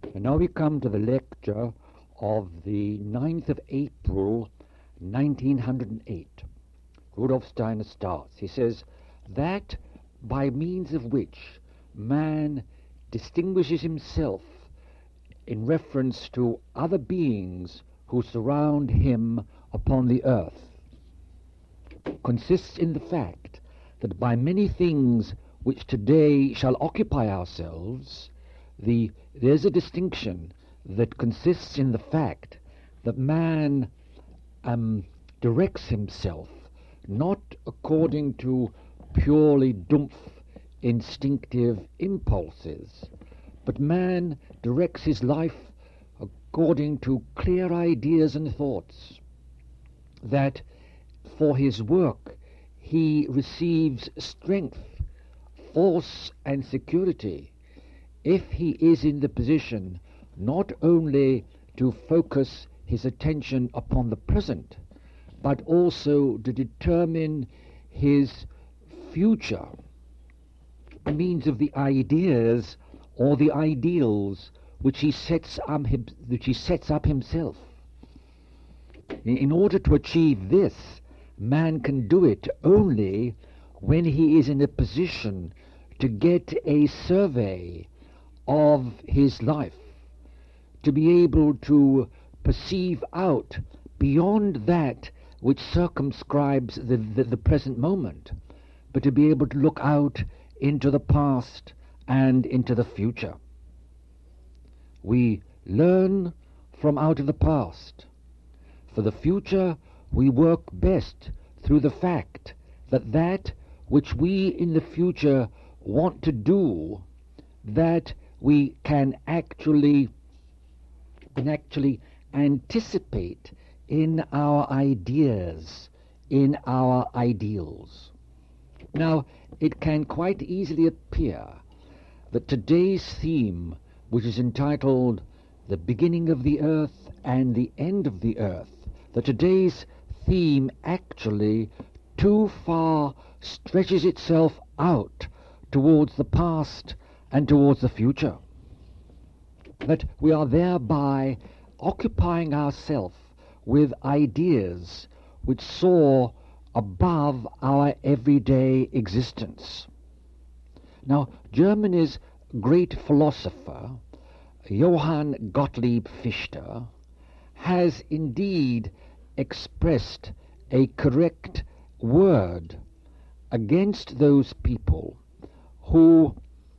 And now we come to the lecture of the 9th of April, 1908. Rudolf Steiner starts. He says, that by means of which man distinguishes himself in reference to other beings who surround him upon the earth consists in the fact that by many things which today shall occupy ourselves, there's a distinction that consists in the fact that man directs himself not according to purely dumph instinctive impulses, but man directs his life according to clear ideas and thoughts, that for his work he receives strength, force and security if he is in the position not only to focus his attention upon the present, but also to determine his future by means of the ideas or the ideals which he sets up himself. In order to achieve this, man can do it only when he is in a position to get a survey of his life, to be able to perceive out beyond that which circumscribes the present moment, but to be able to look out into the past and into the future. We learn from out of the past. For the future, we work best through the fact that that which we in the future want to do, that we can actually anticipate in our ideas, in our ideals. Now, it can quite easily appear that today's theme, which is entitled The Beginning of the Earth and the End of the Earth, that today's theme actually too far stretches itself out towards the past and towards the future. That we are thereby occupying ourselves with ideas which soar above our everyday existence. Now, Germany's great philosopher, Johann Gottlieb Fichte, has indeed expressed a correct word against those people who,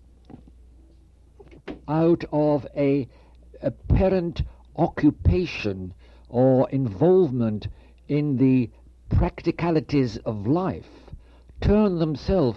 out of a apparent occupation or involvement in the practicalities of life, turn themselves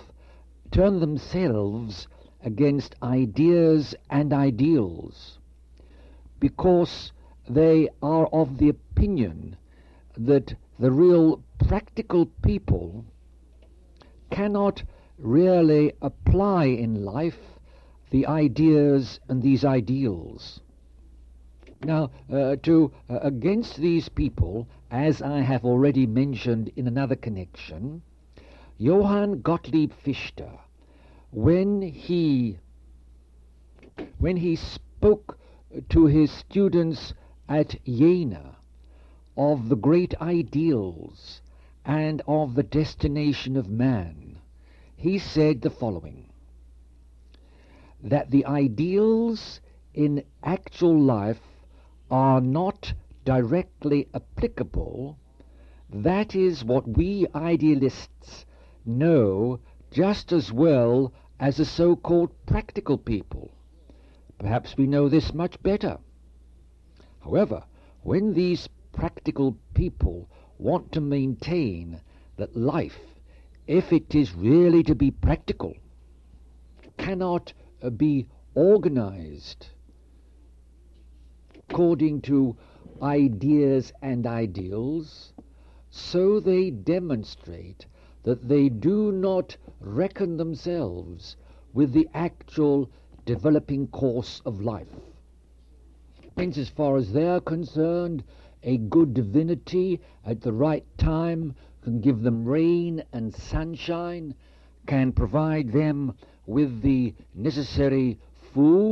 against ideas and ideals, because they are of the opinion that the real practical people cannot really apply in life the ideas and these ideals. Now, against these people, as I have already mentioned in another connection, Johann Gottlieb Fichte, when he spoke to his students at Jena of the great ideals and of the destination of man, he said the following: that the ideals in actual life are not directly applicable. That is what we idealists know just as well as the so-called practical people. Perhaps we know this much better. However, when these practical people want to maintain that life, if it is really to be practical, cannot be organized according to ideas and ideals, so they demonstrate that they do not reckon themselves with the actual developing course of life. Hence, as far as they are concerned, a good divinity at the right time can give them rain and sunshine, can provide them with the necessary food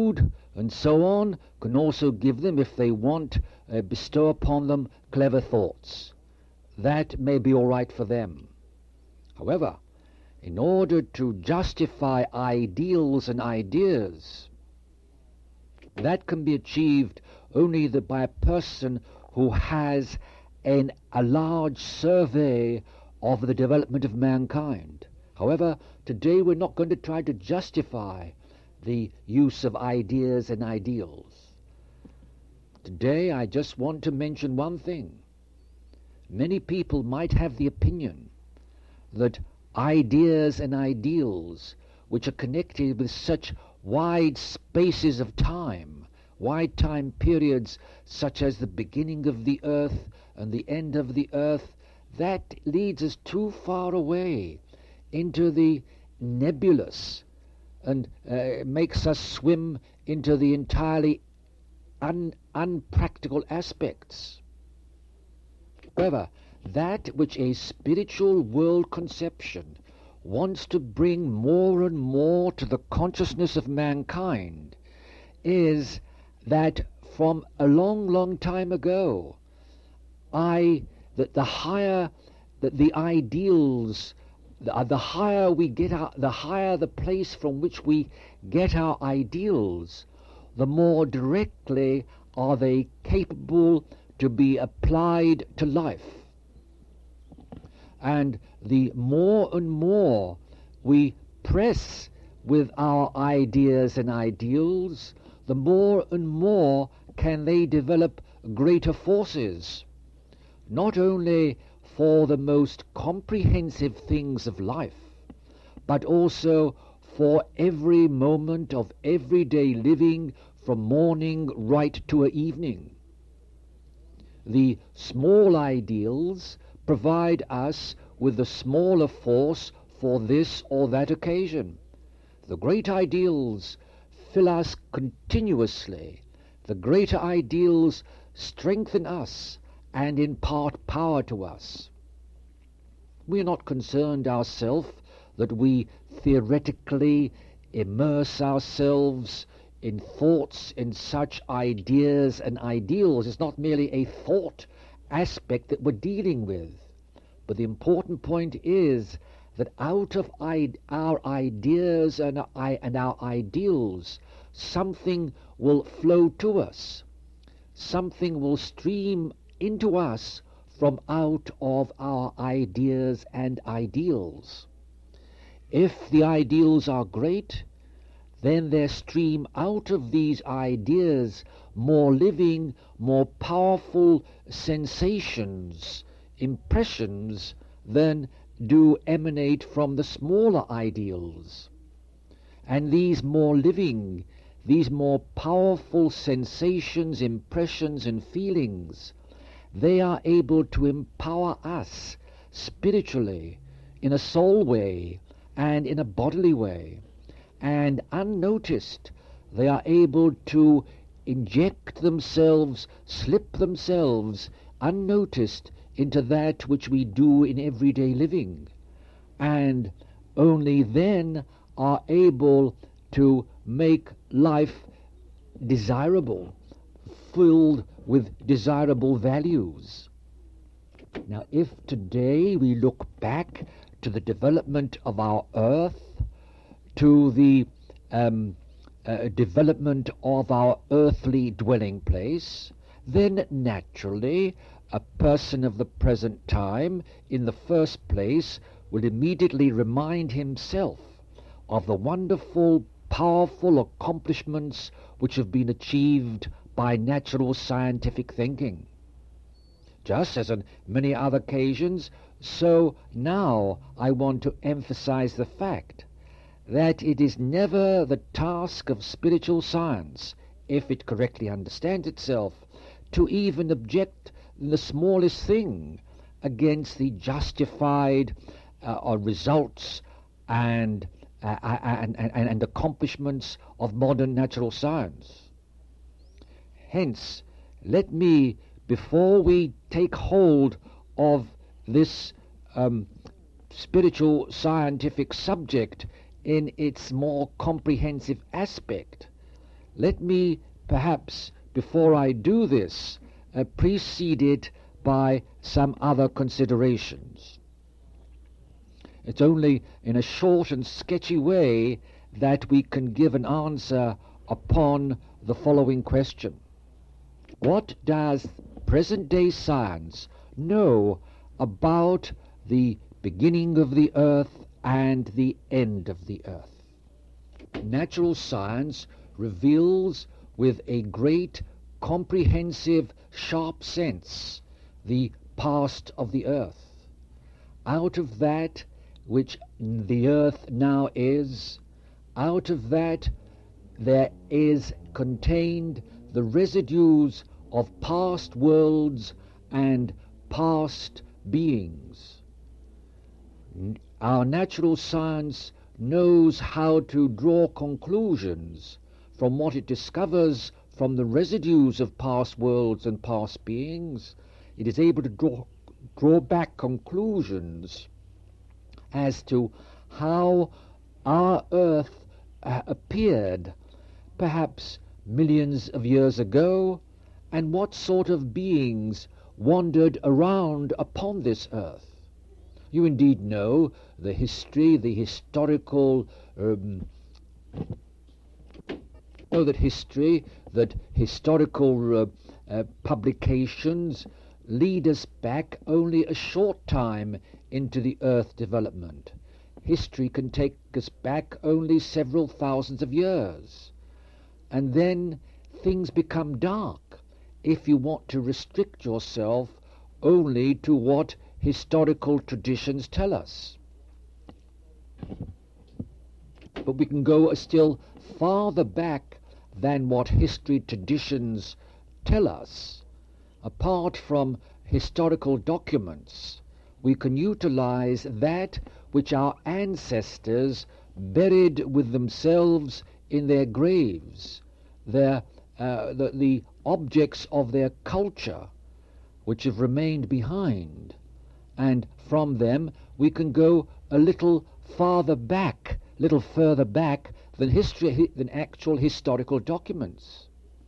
and so on, can also give them, if they want, bestow upon them clever thoughts. That may be all right for them. However, in order to justify ideals and ideas, that can be achieved only by a person who has a large survey of the development of mankind. However, today we're not going to try to justify the use of ideas and ideals. Today I just want to mention one thing. Many people might have the opinion that ideas and ideals, which are connected with such wide spaces of time, wide time periods such as the beginning of the earth and the end of the earth, that leads us too far away into the nebulous and makes us swim into the entirely unpractical aspects. However, that which a spiritual world conception wants to bring more and more to the consciousness of mankind is that from a long, long time ago, that the ideals, the higher we get the higher the place from which we get our ideals, the more directly are they capable to be applied to life. And the more and more we press with our ideas and ideals, the more and more can they develop greater forces, not only for the most comprehensive things of life, but also for every moment of everyday living from morning right to evening. The small ideals provide us with the smaller force for this or that occasion. The great ideals fill us continuously. The greater ideals strengthen us and impart power to us. We are not concerned ourselves that we theoretically immerse ourselves in thoughts, in such ideas and ideals. It's not merely a thought aspect that we're dealing with. But the important point is that out of our ideas and our ideals, something will flow to us. Something will stream into us from out of our ideas and ideals. If the ideals are great, then there stream out of these ideas more living, more powerful sensations, impressions than do emanate from the smaller ideals. And these more living, these more powerful sensations, impressions and feelings, they are able to empower us spiritually, in a soul way and in a bodily way. And unnoticed, they are able to inject themselves, slip themselves, unnoticed, into that which we do in everyday living, and only then are able to make life desirable, filled with desirable values. Now, if today we look back to the development of our earth, to the development of our earthly dwelling place, then naturally a person of the present time, in the first place, will immediately remind himself of the wonderful, powerful accomplishments which have been achieved by natural scientific thinking. Just as on many other occasions, so now I want to emphasize the fact that it is never the task of spiritual science, if it correctly understands itself, to even object the smallest thing against the justified results and accomplishments of modern natural science. Hence, let me, before we take hold of this spiritual scientific subject in its more comprehensive aspect, Let me perhaps, before I do this, precede it by some other considerations. It's only in a short and sketchy way that we can give an answer upon the following question. What does present-day science know about the beginning of the earth and the end of the earth? Natural science reveals with a great, comprehensive, sharp sense the past of the earth. Out of that which the earth now is, out of that there is contained the residues of past worlds and past beings. Our natural science knows how to draw conclusions from what it discovers from the residues of past worlds and past beings. It is able to draw back conclusions as to how our earth appeared perhaps millions of years ago, and what sort of beings wandered around upon this earth. You indeed know the history, the historical publications lead us back only a short time into the earth development. History can take us back only several thousands of years. And then things become dark if you want to restrict yourself only to what historical traditions tell us. But we can go still farther back than what history traditions tell us. Apart from historical documents, we can utilize that which our ancestors buried with themselves in their graves, the objects of their culture which have remained behind, and from them we can go a little further back than actual historical documents.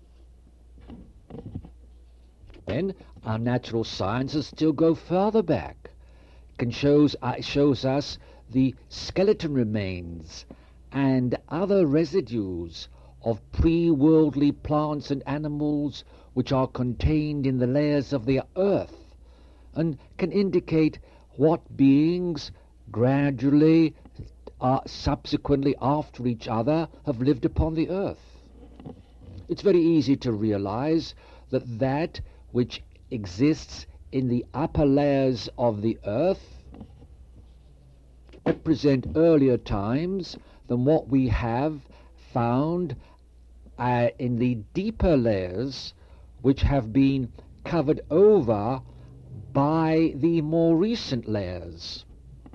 Then our natural sciences still go further back. It shows us the skeleton remains and other residues of pre-worldly plants and animals which are contained in the layers of the earth, and can indicate what beings gradually, subsequently after each other, have lived upon the earth. It's very easy to realize that which exists in the upper layers of the earth represent earlier times than what we have found in the deeper layers, which have been covered over by the more recent layers.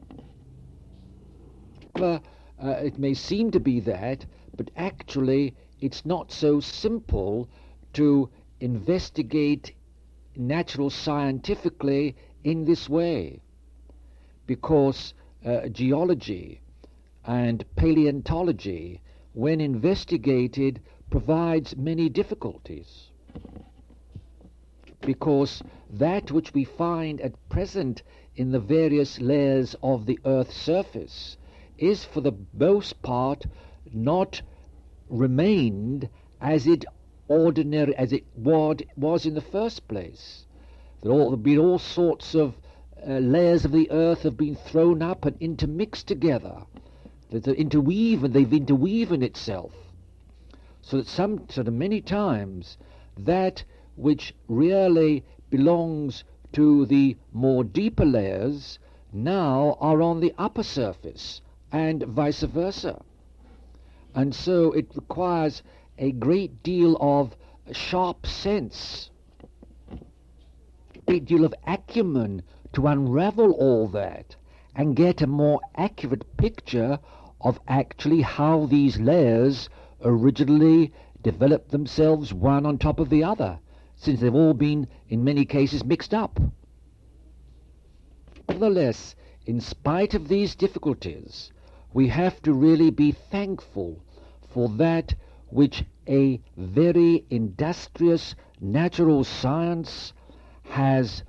It may seem to be that, but actually it's not so simple to investigate natural scientifically in this way, because geology and paleontology, when investigated, provides many difficulties, because that which we find at present in the various layers of the earth's surface is for the most part not remained as it was in the first place. There have been all sorts of layers of the earth have been thrown up and intermixed together. They've interweaven itself, so that many times that which really belongs to the more deeper layers now are on the upper surface, and vice versa. And so it requires a great deal of sharp sense, a great deal of acumen to unravel all that and get a more accurate picture of actually how these layers originally developed themselves one on top of the other, since they've all been, in many cases, mixed up. Nevertheless, in spite of these difficulties, we have to really be thankful for that which a very industrious natural science has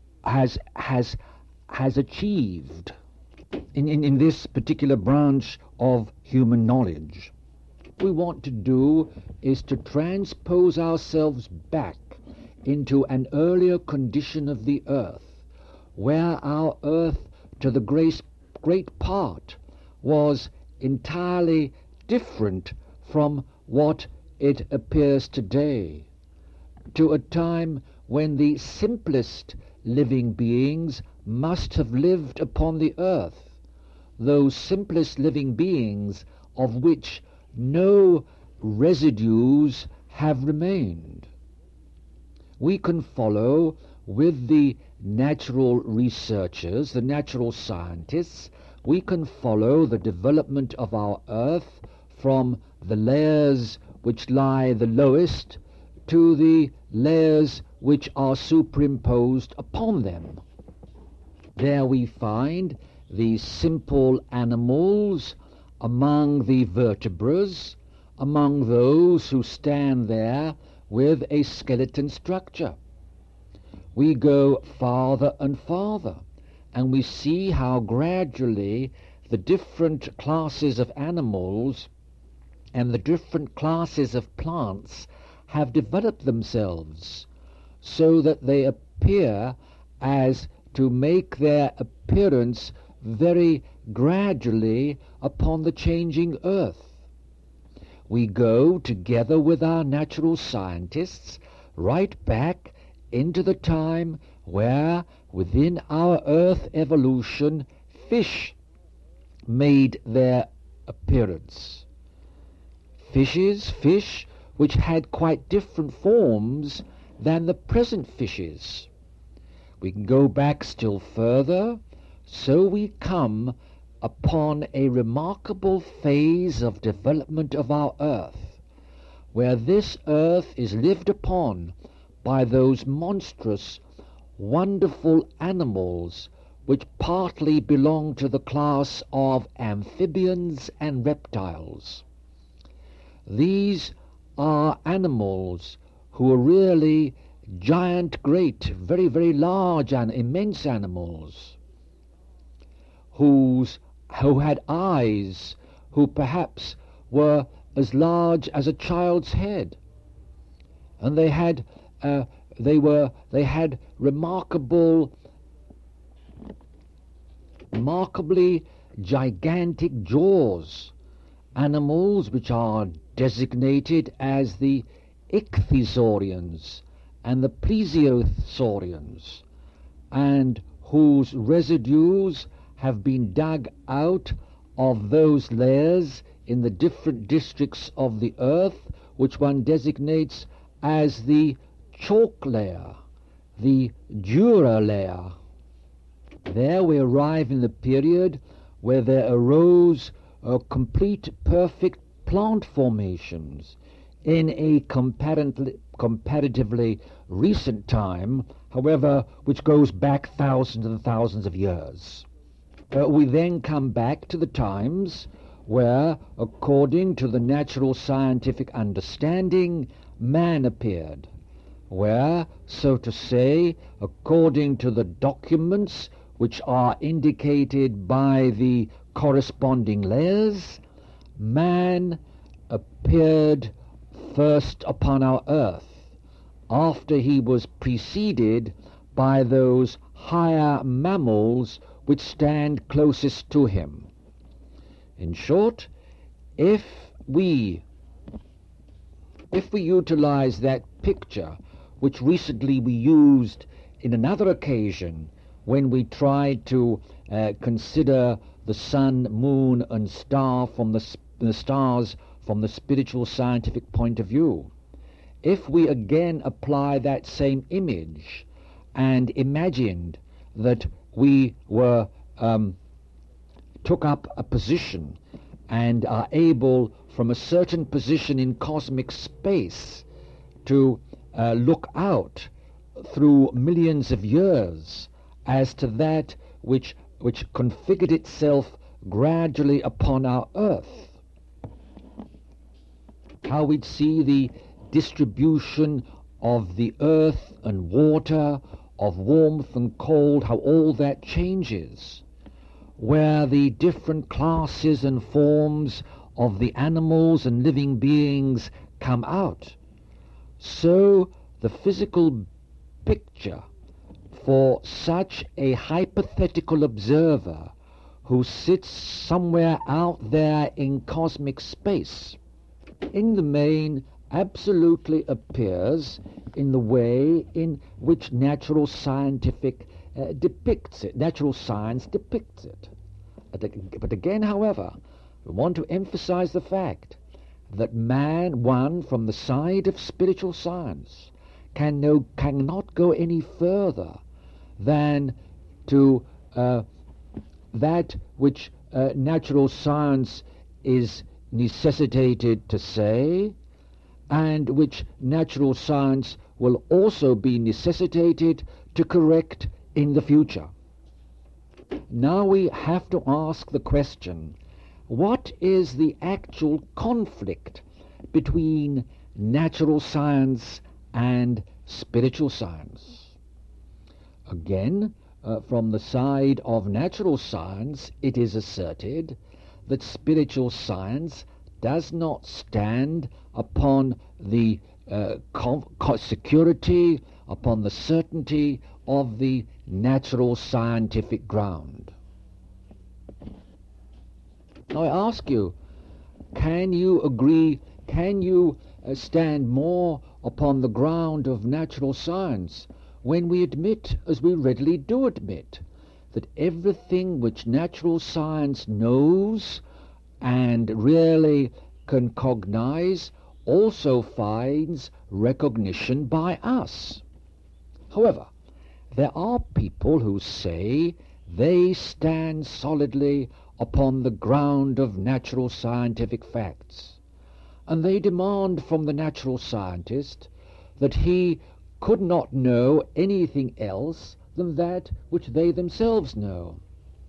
achieved in this particular branch of human knowledge. What we want to do is to transpose ourselves back into an earlier condition of the earth, where our earth, to the great part, was entirely different from what it appears today, to a time when the simplest living beings must have lived upon the earth, those simplest living beings of which no residues have remained. We can follow with the natural researchers, the natural scientists, we can follow the development of our earth from the layers which lie the lowest to the layers which are superimposed upon them. There we find the simple animals among the vertebrates, among those who stand there with a skeleton structure. We go farther and farther, and we see how gradually the different classes of animals and the different classes of plants have developed themselves so that they appear as to make their appearance very gradually upon the changing earth. We go together with our natural scientists right back into the time where within our earth evolution fish made their appearance. Fish which had quite different forms than the present fishes. We can go back still further, so we come upon a remarkable phase of development of our earth, where this earth is lived upon by those monstrous, wonderful animals which partly belong to the class of amphibians and reptiles. These are animals who are really giant, great, very, very large and immense animals, who had eyes, who perhaps were as large as a child's head, and they had remarkably gigantic jaws, animals which are designated as the ichthyosaurians and the plesiosaurians, and whose residues have been dug out of those layers in the different districts of the earth which one designates as the chalk layer, the Jura layer. There we arrive in the period where there arose complete, perfect plant formations in a comparatively recent time, however, which goes back thousands and thousands of years. We then come back to the times where, according to the natural scientific understanding, man appeared, where, so to say, according to the documents which are indicated by the corresponding layers, man appeared first upon our earth, after he was preceded by those higher mammals which stand closest to him. In short, if we utilize that picture which recently we used in another occasion when we tried to consider the sun, moon and stars from the spiritual scientific point of view, if we again apply that same image and imagined that we were took up a position and are able from a certain position in cosmic space to look out through millions of years as to that which configured itself gradually upon our earth, how we'd see the distribution of the earth and water, of warmth and cold, how all that changes, where the different classes and forms of the animals and living beings come out. So the physical picture for such a hypothetical observer who sits somewhere out there in cosmic space, in the main absolutely appears in the way in which natural science depicts it. But again, however, we want to emphasize the fact that one from the side of spiritual science cannot go any further than to that which natural science is necessitated to say, and which natural science will also be necessitated to correct in the future. Now we have to ask the question, what is the actual conflict between natural science and spiritual science? Again, from the side of natural science, it is asserted that spiritual science does not stand upon the security, upon the certainty of the natural scientific ground. Now I ask you, can you agree, can you stand more upon the ground of natural science when we admit, as we readily do admit, that everything which natural science knows and really can cognize also finds recognition by us? However, there are people who say they stand solidly upon the ground of natural scientific facts, and they demand from the natural scientist that he could not know anything else than that which they themselves know.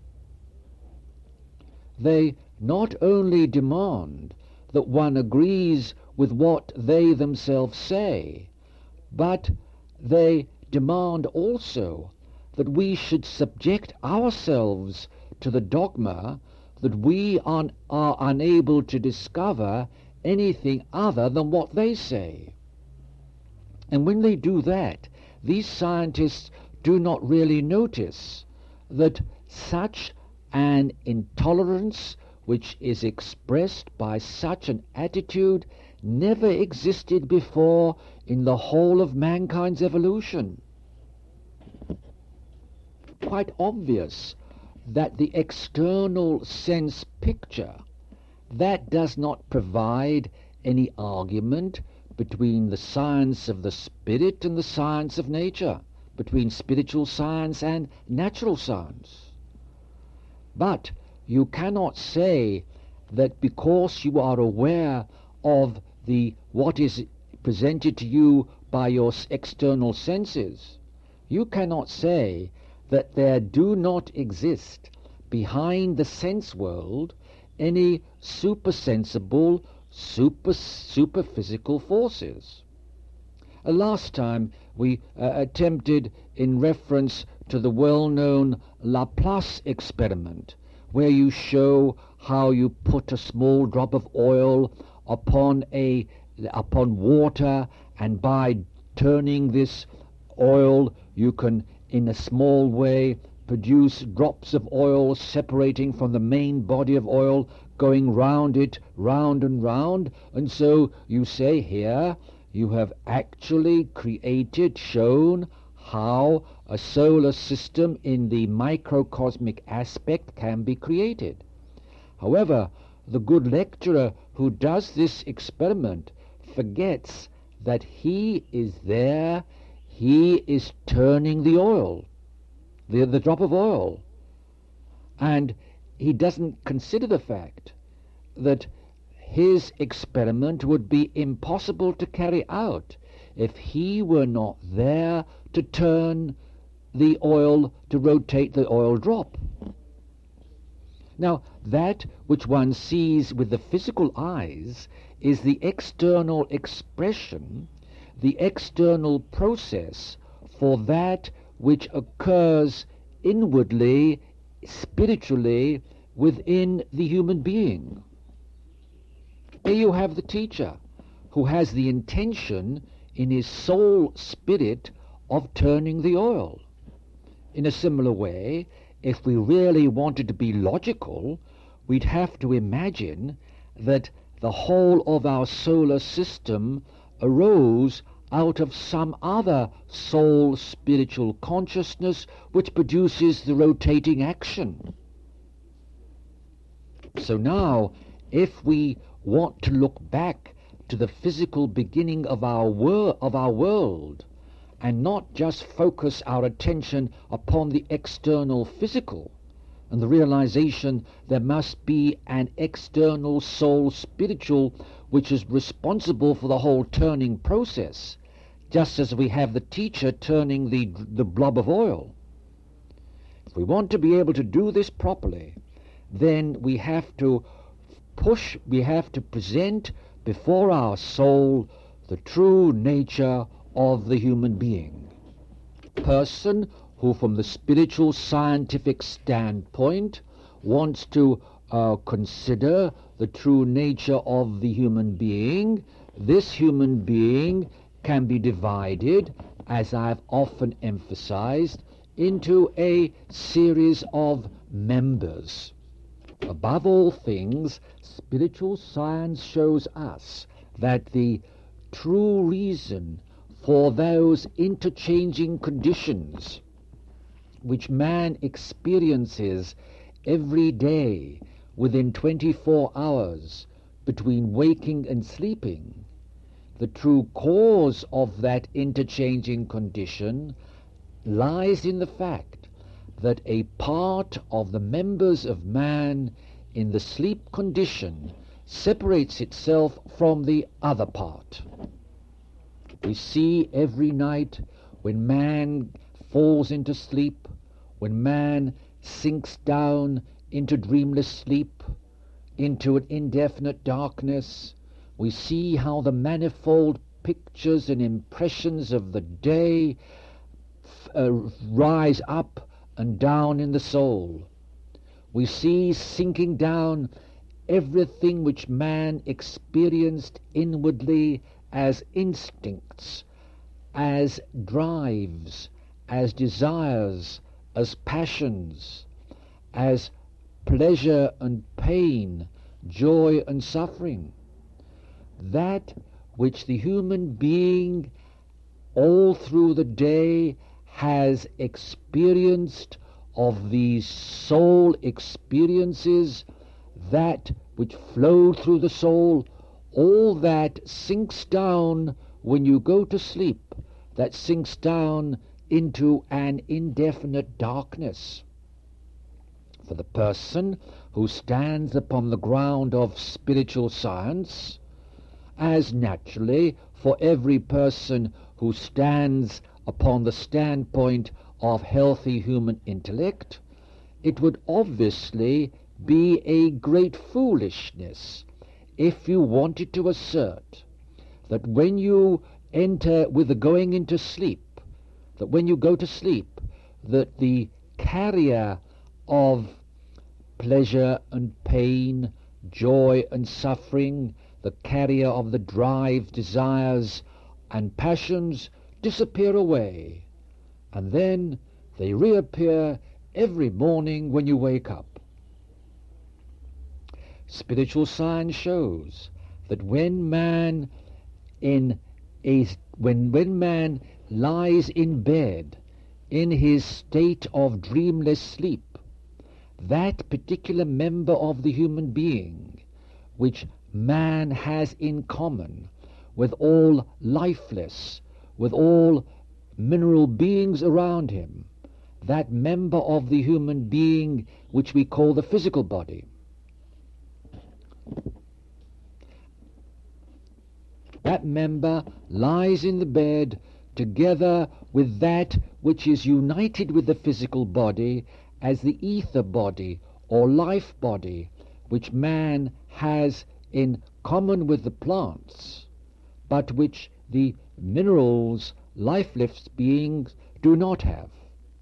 They not only demand that one agrees with what they themselves say, but they demand also that we should subject ourselves to the dogma that we are unable to discover anything other than what they say. And when they do that, these scientists do not really notice that such an intolerance which is expressed by such an attitude never existed before in the whole of mankind's evolution. Quite obvious that the external sense picture, that does not provide any argument between the science of the spirit and the science of nature, between spiritual science and natural science. But you cannot say that because you are aware of what is presented to you by your external senses, you cannot say that there do not exist behind the sense world any supersensible, superphysical forces. Last time we attempted, in reference to the well-known Laplace experiment, where you show how you put a small drop of oil upon water, and by turning this oil you can, in a small way, produce drops of oil separating from the main body of oil, going round it, round and round. And so you say here, you have actually shown how a solar system in the microcosmic aspect can be created. However, the good lecturer who does this experiment forgets that he is there, he is turning the oil, the drop of oil, and he doesn't consider the fact that his experiment would be impossible to carry out if he were not there to turn the oil, to rotate the oil drop. Now, that which one sees with the physical eyes is the external expression, the external process for that which occurs inwardly, spiritually, within the human being. Here you have the teacher who has the intention in his soul spirit of turning the oil. In a similar way, if we really wanted to be logical, we'd have to imagine that the whole of our solar system arose out of some other soul spiritual consciousness which produces the rotating action. So now, if we want to look back to the physical beginning of our world, and not just focus our attention upon the external physical, and the realization there must be an external soul spiritual which is responsible for the whole turning process, just as we have the teacher turning the blob of oil. If we want to be able to do this properly, then we have to present before our soul the true nature of the human being. A person who from the spiritual scientific standpoint wants to consider the true nature of the human being, this human being can be divided, as I've often emphasized, into a series of members. Above all things, spiritual science shows us that the true reason for those interchanging conditions which man experiences every day within 24 hours between waking and sleeping, the true cause of that interchanging condition lies in the fact that a part of the members of man in the sleep condition separates itself from the other part. We see every night when man falls into sleep, when man sinks down into dreamless sleep, into an indefinite darkness, we see how the manifold pictures and impressions of the day rise up and down in the soul. We see sinking down everything which man experienced inwardly as instincts, as drives, as desires, as passions, as pleasure and pain, joy and suffering. That which the human being all through the day has experienced of these soul experiences, that which flowed through the soul, all that sinks down when you go to sleep, that sinks down into an indefinite darkness. For the person who stands upon the ground of spiritual science, as naturally for every person who stands upon the standpoint of healthy human intellect, it would obviously be a great foolishness if you wanted to assert that when you enter with the going into sleep, that when you go to sleep, that the carrier of pleasure and pain, joy and suffering, the carrier of the drive, desires and passions disappear away, and then they reappear every morning when you wake up. Spiritual science shows that when man lies in bed in his state of dreamless sleep, that particular member of the human being which man has in common with all lifeless, with all mineral beings around him, that member of the human being which we call the physical body, that member lies in the bed together with that which is united with the physical body as the ether body or life body, which man has in common with the plants, but which the minerals, lifeless beings, do not have.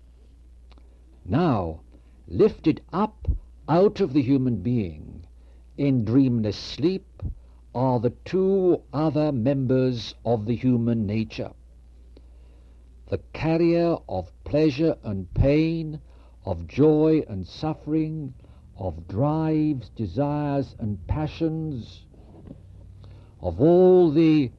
Now, lifted up out of the human being in dreamless sleep are the two other members of the human nature, the carrier of pleasure and pain, of joy and suffering, of drives, desires and passions, of all the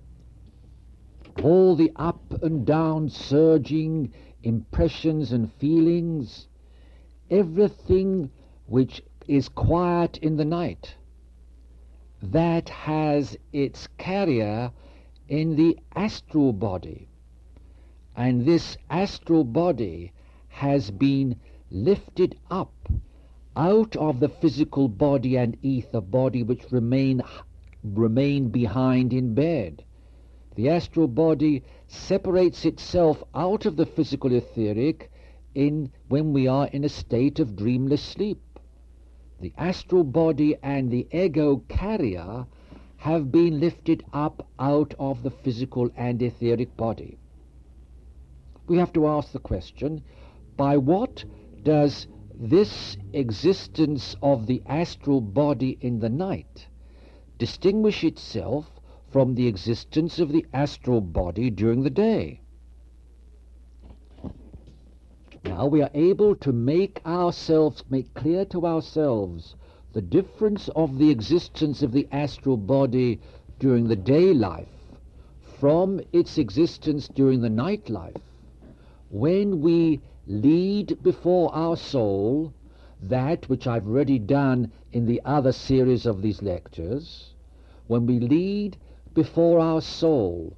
up and down surging impressions and feelings, everything which is quiet in the night, that has its carrier in the astral body. And this astral body has been lifted up out of the physical body and ether body which remain behind in bed. The astral body separates itself out of the physical etheric when we are in a state of dreamless sleep. The astral body and the ego carrier have been lifted up out of the physical and etheric body. We have to ask the question, by what does this existence of the astral body in the night distinguish itself from the existence of the astral body during the day? Now we are able to make clear to ourselves the difference of the existence of the astral body during the day life from its existence during the night life, when we lead before our soul that which I've already done in the other series of these lectures, when we lead before our soul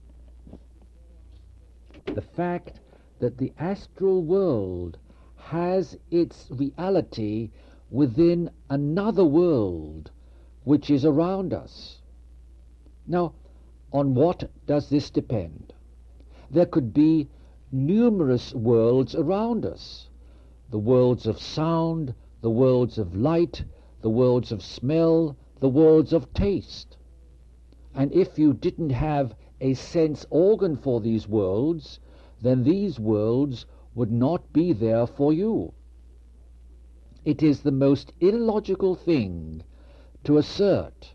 the fact that the astral world has its reality within another world which is around us. Now, on what does this depend? There could be numerous worlds around us. The worlds of sound, the worlds of light, the worlds of smell, the worlds of taste. And if you didn't have a sense organ for these worlds, then these worlds would not be there for you. It is the most illogical thing to assert,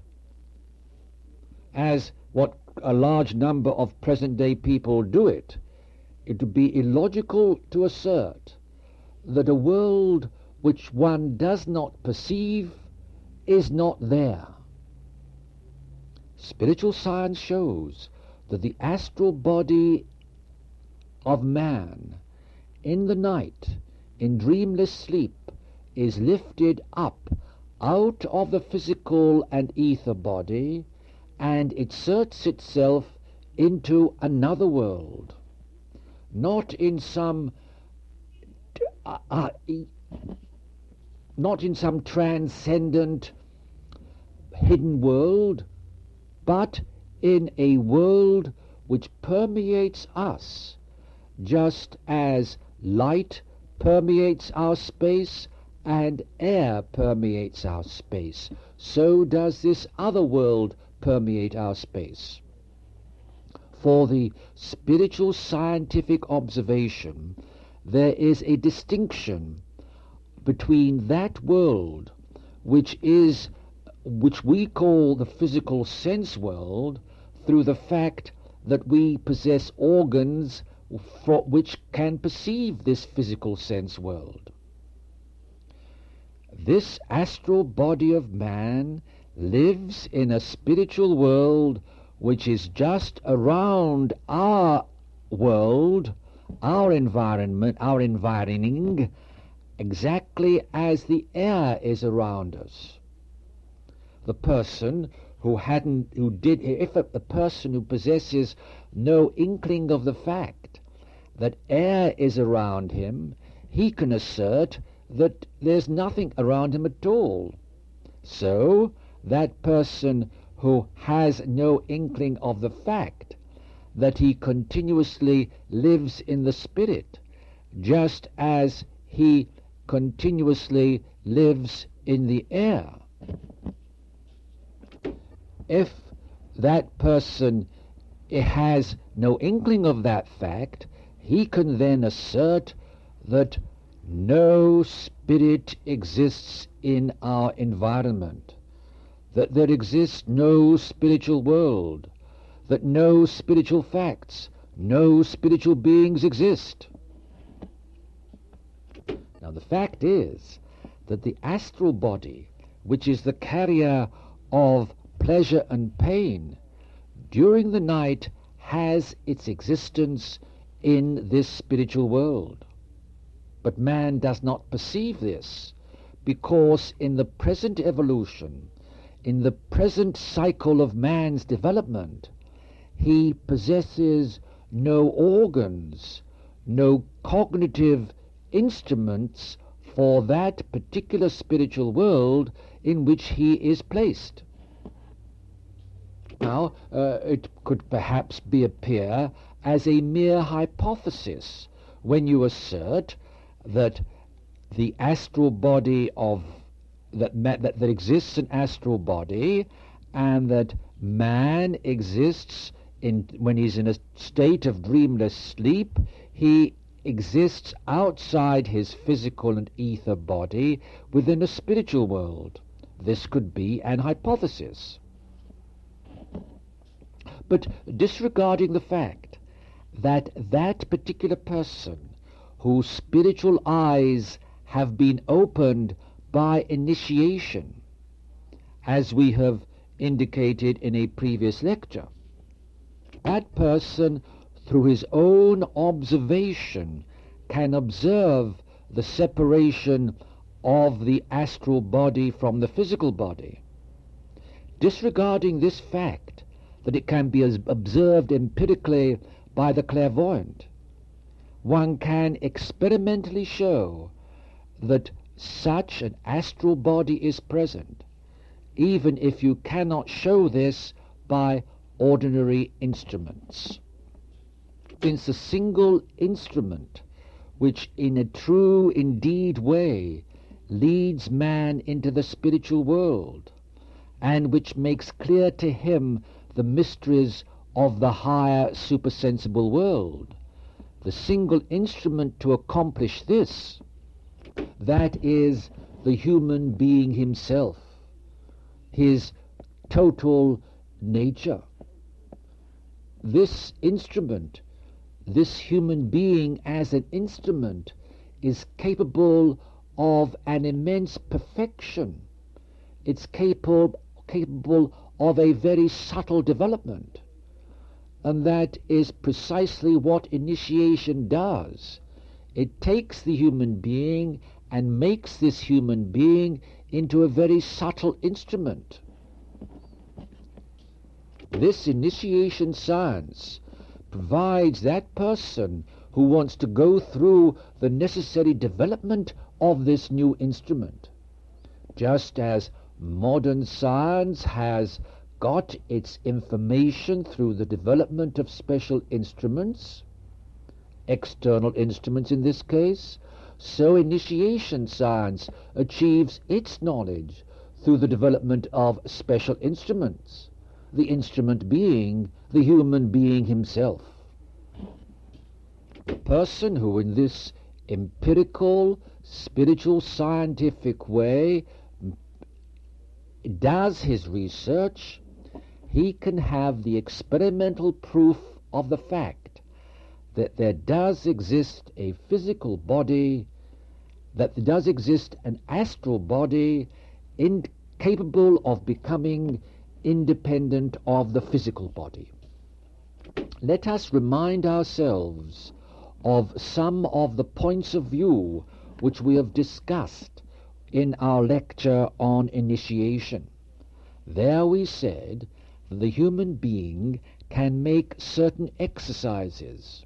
as what a large number of present-day people do it. It would be illogical to assert that a world which one does not perceive is not there. Spiritual science shows that the astral body of man in the night, in dreamless sleep, is lifted up out of the physical and ether body and inserts itself into another world, not in some transcendent hidden world, but in a world which permeates us, just as light permeates our space and air permeates our space. So does this other world permeate our space. For the spiritual scientific observation, there is a distinction between that world which we call the physical sense world, through the fact that we possess organs which can perceive this physical sense world. This astral body of man lives in a spiritual world which is just around our world, our environment, our environing, exactly as the air is around us. The person if a person who possesses no inkling of the fact that air is around him, he can assert that there's nothing around him at all. So that person who has no inkling of the fact that he continuously lives in the spirit, just as he continuously lives in the air. If that person has no inkling of that fact, he can then assert that no spirit exists in our environment, that there exists no spiritual world, that no spiritual facts, no spiritual beings exist. Now the fact is that the astral body, which is the carrier of pleasure and pain, during the night has its existence in this spiritual world. But man does not perceive this, because in the present evolution, in the present cycle of man's development, he possesses no organs, no cognitive instruments for that particular spiritual world in which he is placed. Now, it could perhaps appear as a mere hypothesis when you assert that the astral body that there exists an astral body, and that man exists when he's in a state of dreamless sleep, he exists outside his physical and ether body within a spiritual world. This could be an hypothesis. But disregarding the fact that that particular person whose spiritual eyes have been opened by initiation, as we have indicated in a previous lecture, that person through his own observation can observe the separation of the astral body from the physical body. Disregarding this fact, that it can be observed empirically by the clairvoyant, one can experimentally show that such an astral body is present, even if you cannot show this by ordinary instruments. Since a single instrument which in a true indeed way leads man into the spiritual world, and which makes clear to him the mysteries of the higher supersensible world, the single instrument to accomplish this, that is the human being himself, his total nature. This instrument, this human being as an instrument, is capable of an immense perfection. It's capable of a very subtle development. And that is precisely what initiation does. It takes the human being and makes this human being into a very subtle instrument. This initiation science provides that person who wants to go through the necessary development of this new instrument. Just as modern science has got its information through the development of special instruments, external instruments in this case, so initiation science achieves its knowledge through the development of special instruments, the instrument being the human being himself. The person who in this empirical, spiritual, scientific way does his research, he can have the experimental proof of the fact that there does exist a physical body, that there does exist an astral body capable of becoming independent of the physical body. Let us remind ourselves of some of the points of view which we have discussed in our lecture on initiation. There we said that the human being can make certain exercises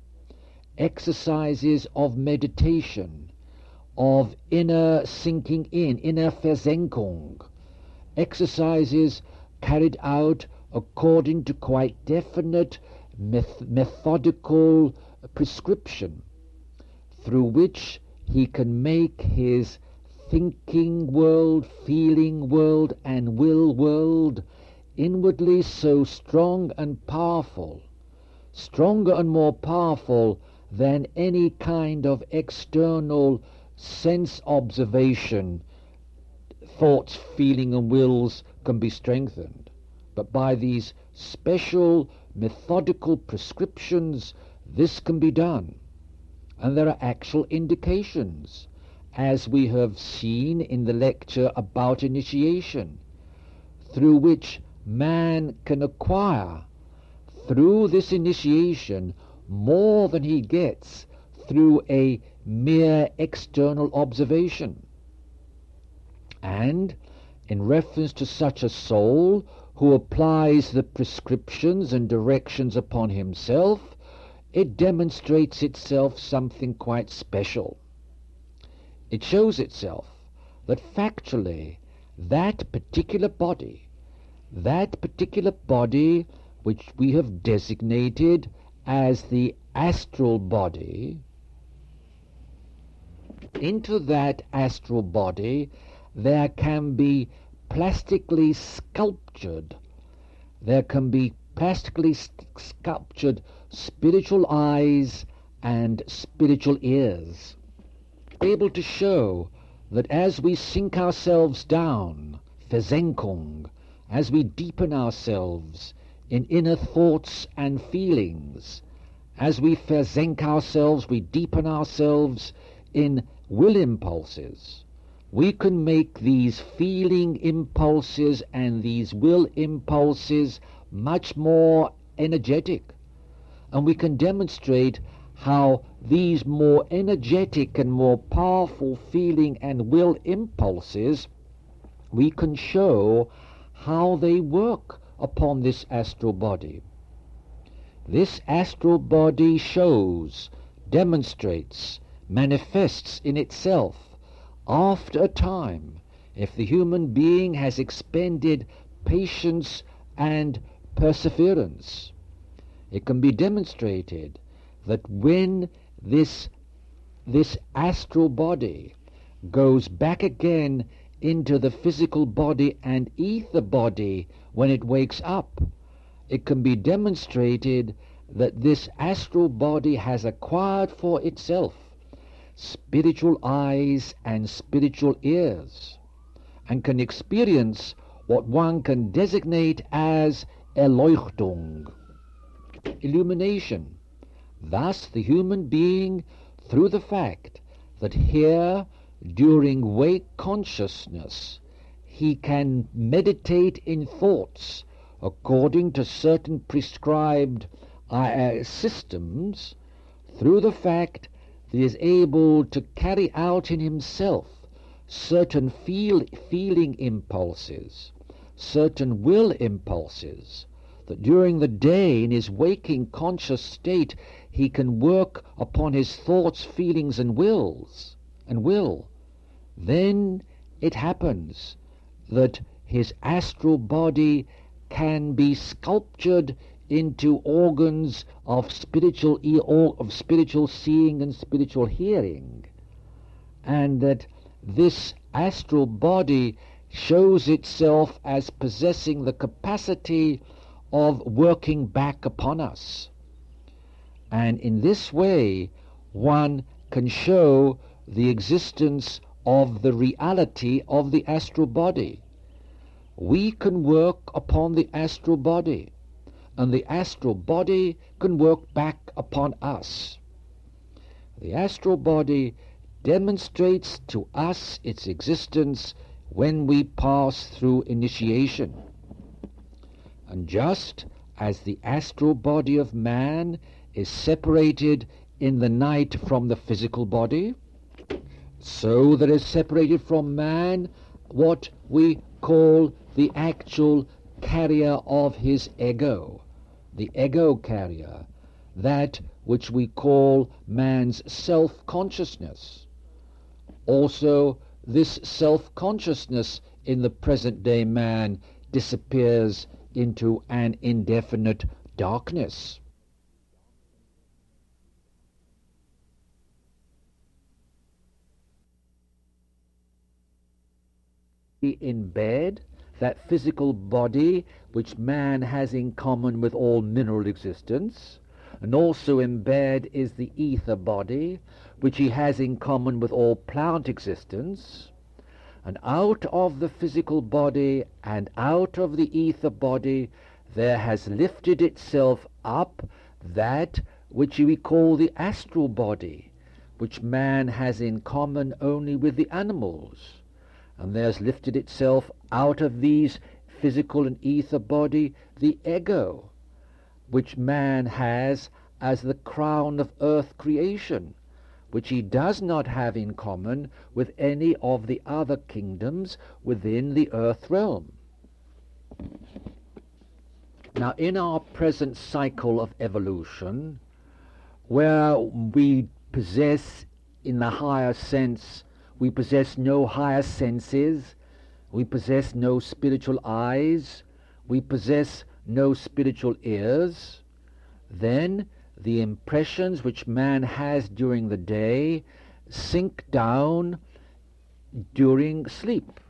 of meditation, of inner sinking in, inner Versenkung, exercises carried out according to quite definite methodical prescription, through which he can make his thinking world, feeling world, and will world inwardly so strong and powerful, stronger and more powerful than any kind of external sense observation. Thoughts, feeling and wills can be strengthened, but by these special methodical prescriptions this can be done. And there are actual indications, as we have seen in the lecture about initiation, through which man can acquire, through this initiation, more than he gets through a mere external observation. And in reference to such a soul who applies the prescriptions and directions upon himself, it demonstrates itself something quite special. It shows itself that factually that particular body which we have designated as the astral body, into that astral body there can be plastically sculptured spiritual eyes and spiritual ears, able to show that as we sink ourselves down, Versenkung, as we deepen ourselves in inner thoughts and feelings, as we versenk ourselves, we deepen ourselves in will impulses, we can make these feeling impulses and these will impulses much more energetic. And we can demonstrate how these more energetic and more powerful feeling and will impulses, we can show how they work upon this astral body. This astral body shows, demonstrates, manifests in itself after a time, if the human being has expended patience and perseverance. It can be demonstrated that when this astral body goes back again into the physical body and ether body when it wakes up, it can be demonstrated that this astral body has acquired for itself spiritual eyes and spiritual ears, and can experience what one can designate as Erleuchtung, illumination. Thus the human being, through the fact that here during wake consciousness he can meditate in thoughts according to certain prescribed systems, through the fact that he is able to carry out in himself certain feeling impulses, certain will impulses, that during the day in his waking conscious state he can work upon his thoughts, feelings and will, then it happens that his astral body can be sculptured into organs of spiritual seeing and spiritual hearing, and that this astral body shows itself as possessing the capacity of working back upon us. And in this way one can show the existence of the reality of the astral body. We can work upon the astral body, and the astral body can work back upon us. The astral body demonstrates to us its existence when we pass through initiation. And just as the astral body of man is separated in the night from the physical body, so there is separated from man what we call the actual carrier of his ego, the ego carrier, that which we call man's self-consciousness. Also, this self-consciousness in the present-day man disappears into an indefinite darkness. In bed, that physical body which man has in common with all mineral existence, and also in bed is the ether body, which he has in common with all plant existence. And out of the physical body and out of the ether body there has lifted itself up that which we call the astral body, which man has in common only with the animals. And there has lifted itself out of these physical and ether body the ego, which man has as the crown of earth creation, which he does not have in common with any of the other kingdoms within the earth realm. Now, in our present cycle of evolution, where we possess, in the higher sense, we possess no higher senses, we possess no spiritual eyes, we possess no spiritual ears, then the impressions which man has during the day sink down during sleep.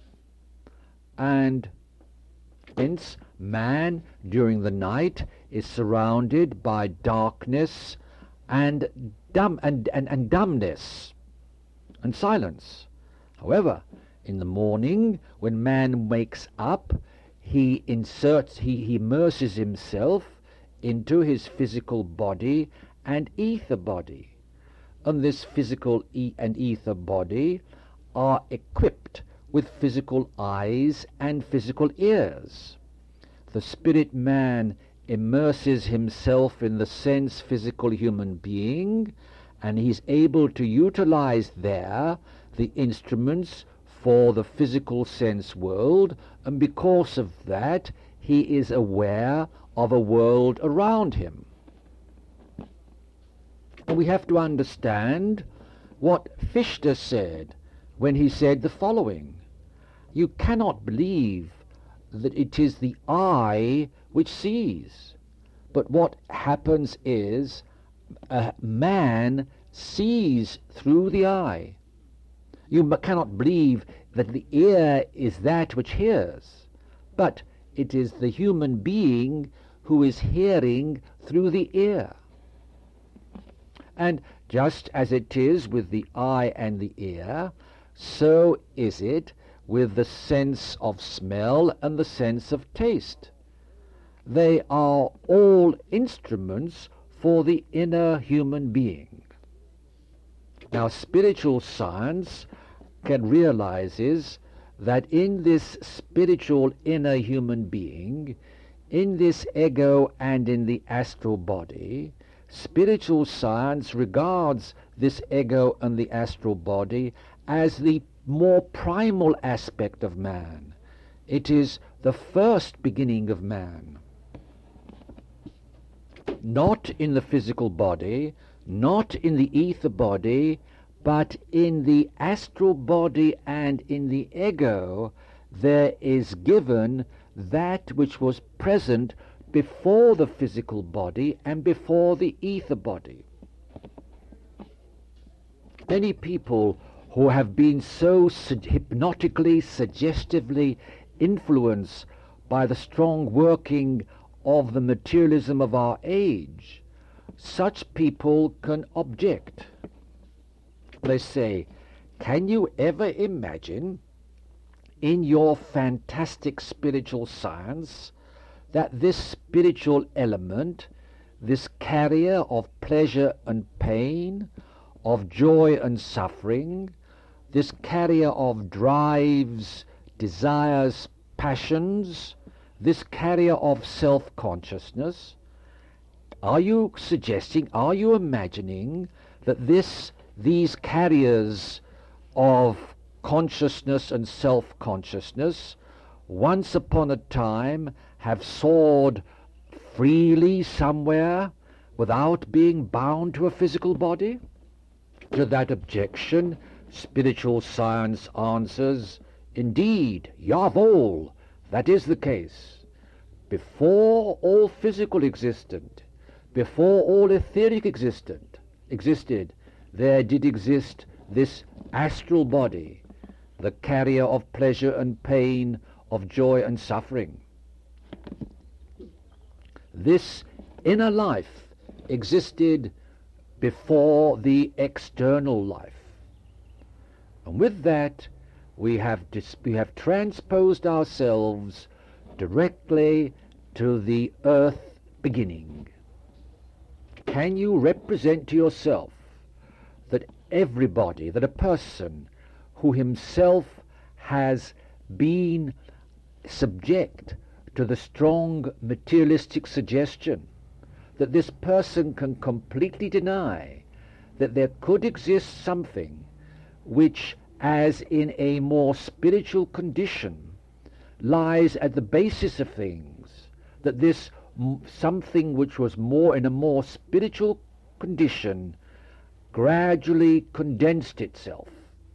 And hence man during the night is surrounded by darkness and dumbness and silence. However, in the morning, when man wakes up, he immerses himself into his physical body and ether body. And this physical and ether body are equipped with physical eyes and physical ears. The spirit man immerses himself in the sense physical human being, and he's able to utilize there the instruments for the physical sense world, and because of that he is aware of a world around him. And we have to understand what Fichte said when he said the following: you cannot believe that it is the eye which sees, but what happens is man sees through the eye. You cannot believe that the ear is that which hears, but it is the human being who is hearing through the ear. And just as it is with the eye and the ear, so is it with the sense of smell and the sense of taste. They are all instruments for the inner human being. Now, spiritual science realizes that in this spiritual inner human being, in this ego and in the astral body, spiritual science regards this ego and the astral body as the more primal aspect of man. It is the first beginning of man. Not in the physical body, not in the ether body, but in the astral body and in the ego, there is given that which was present before the physical body and before the ether body. Many people who have been so hypnotically, suggestively influenced by the strong working of the materialism of our age, such people can object. They say, can you ever imagine in your fantastic spiritual science that this spiritual element, this carrier of pleasure and pain, of joy and suffering, this carrier of drives, desires, passions, this carrier of self-consciousness, are you suggesting, are you imagining that these carriers of consciousness and self-consciousness once upon a time have soared freely somewhere without being bound to a physical body? To that objection, spiritual science answers, indeed, Yavol, that is the case. Before all physical existed, before all etheric existed, there did exist this astral body, the carrier of pleasure and pain, of joy and suffering. This inner life existed before the external life. And with that, we have transposed ourselves directly to the earth beginning. Can you represent to yourself that everybody, that a person who himself has been subject to the strong materialistic suggestion, that this person can completely deny that there could exist something which, as in a more spiritual condition, lies at the basis of things, that this something which was more in a more spiritual condition gradually condensed itself?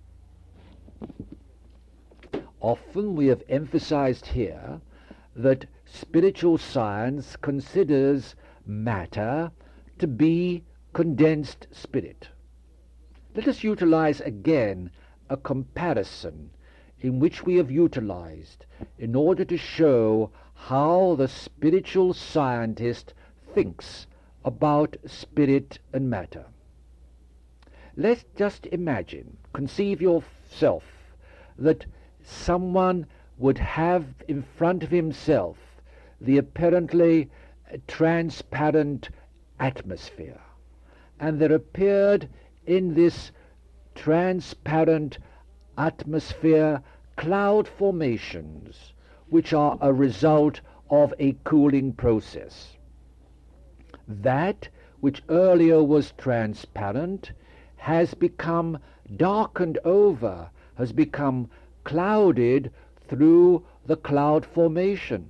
Often we have emphasized here that spiritual science considers matter to be condensed spirit. Let us utilize again a comparison in which we have utilized in order to show how the spiritual scientist thinks about spirit and matter. Let's just imagine, conceive yourself, that someone would have in front of himself the apparently transparent atmosphere, and there appeared in this transparent atmosphere cloud formations which are a result of a cooling process. That which earlier was transparent has become darkened over, has become clouded through the cloud formation.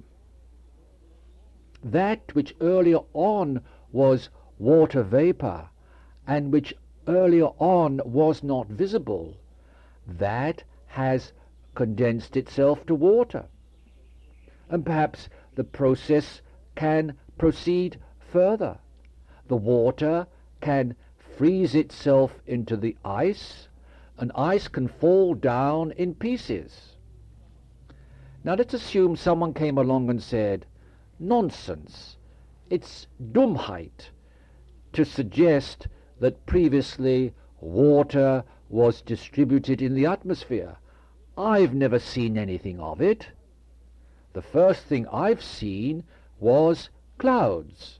That which earlier on was water vapor, and which earlier on was not visible, that has condensed itself to water. And perhaps the process can proceed further. The water can freeze itself into the ice, and ice can fall down in pieces. Now let's assume someone came along and said, nonsense, it's Dummheit to suggest that previously water was distributed in the atmosphere. I've never seen anything of it. The first thing I've seen was clouds.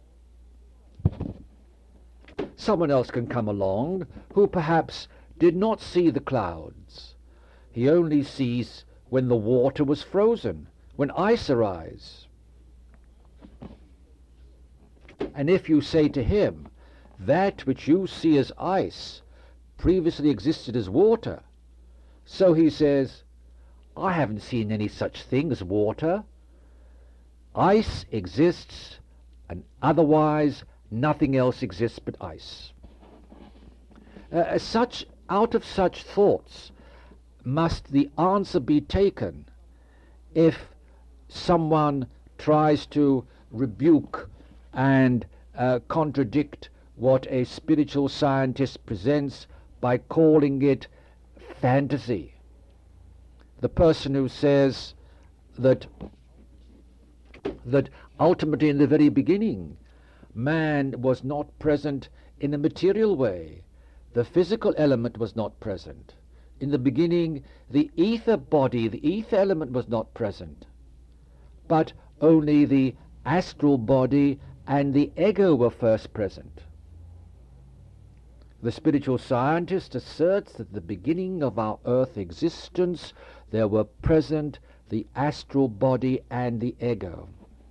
Someone else can come along who perhaps did not see the clouds. He only sees when the water was frozen, when ice arises. And if you say to him, that which you see as ice previously existed as water, so he says, I haven't seen any such thing as water. Ice exists, and otherwise nothing else exists but ice. Out of such thoughts must the answer be taken if someone tries to rebuke and contradict what a spiritual scientist presents by calling it fantasy. The person who says that ultimately in the very beginning man was not present in a material way. The physical element was not present. In the beginning, the ether body, the ether element was not present, but only the astral body and the ego were first present. The spiritual scientist asserts that at the beginning of our earth existence there were present the astral body and the ego.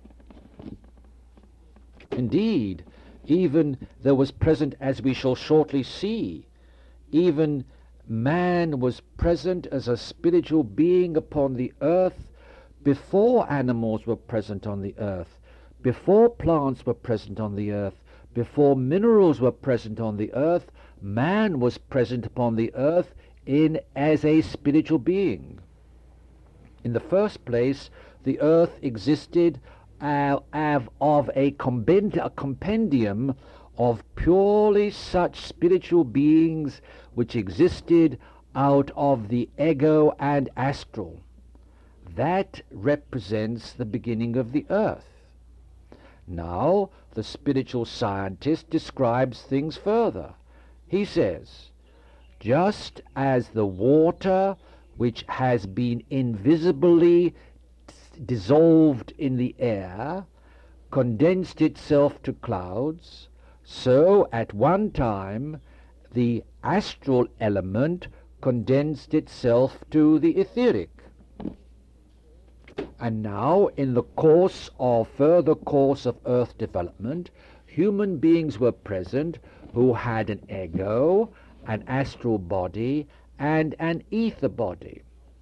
Indeed, even there was present, as we shall shortly see, even man was present as a spiritual being upon the earth before animals were present on the earth, before plants were present on the earth, before minerals were present on the earth. Man was present upon the earth as a spiritual being. In the first place, the earth existed of a compendium of purely such spiritual beings which existed out of the ego and astral. that represents the beginning of the earth. Now, the spiritual scientist describes things further. He says, just as the water which has been invisibly dissolved in the air condensed itself to clouds, so at one time the astral element condensed itself to the etheric. And now, in the further course of earth development, human beings were present who had an ego, an astral body, and an ether body.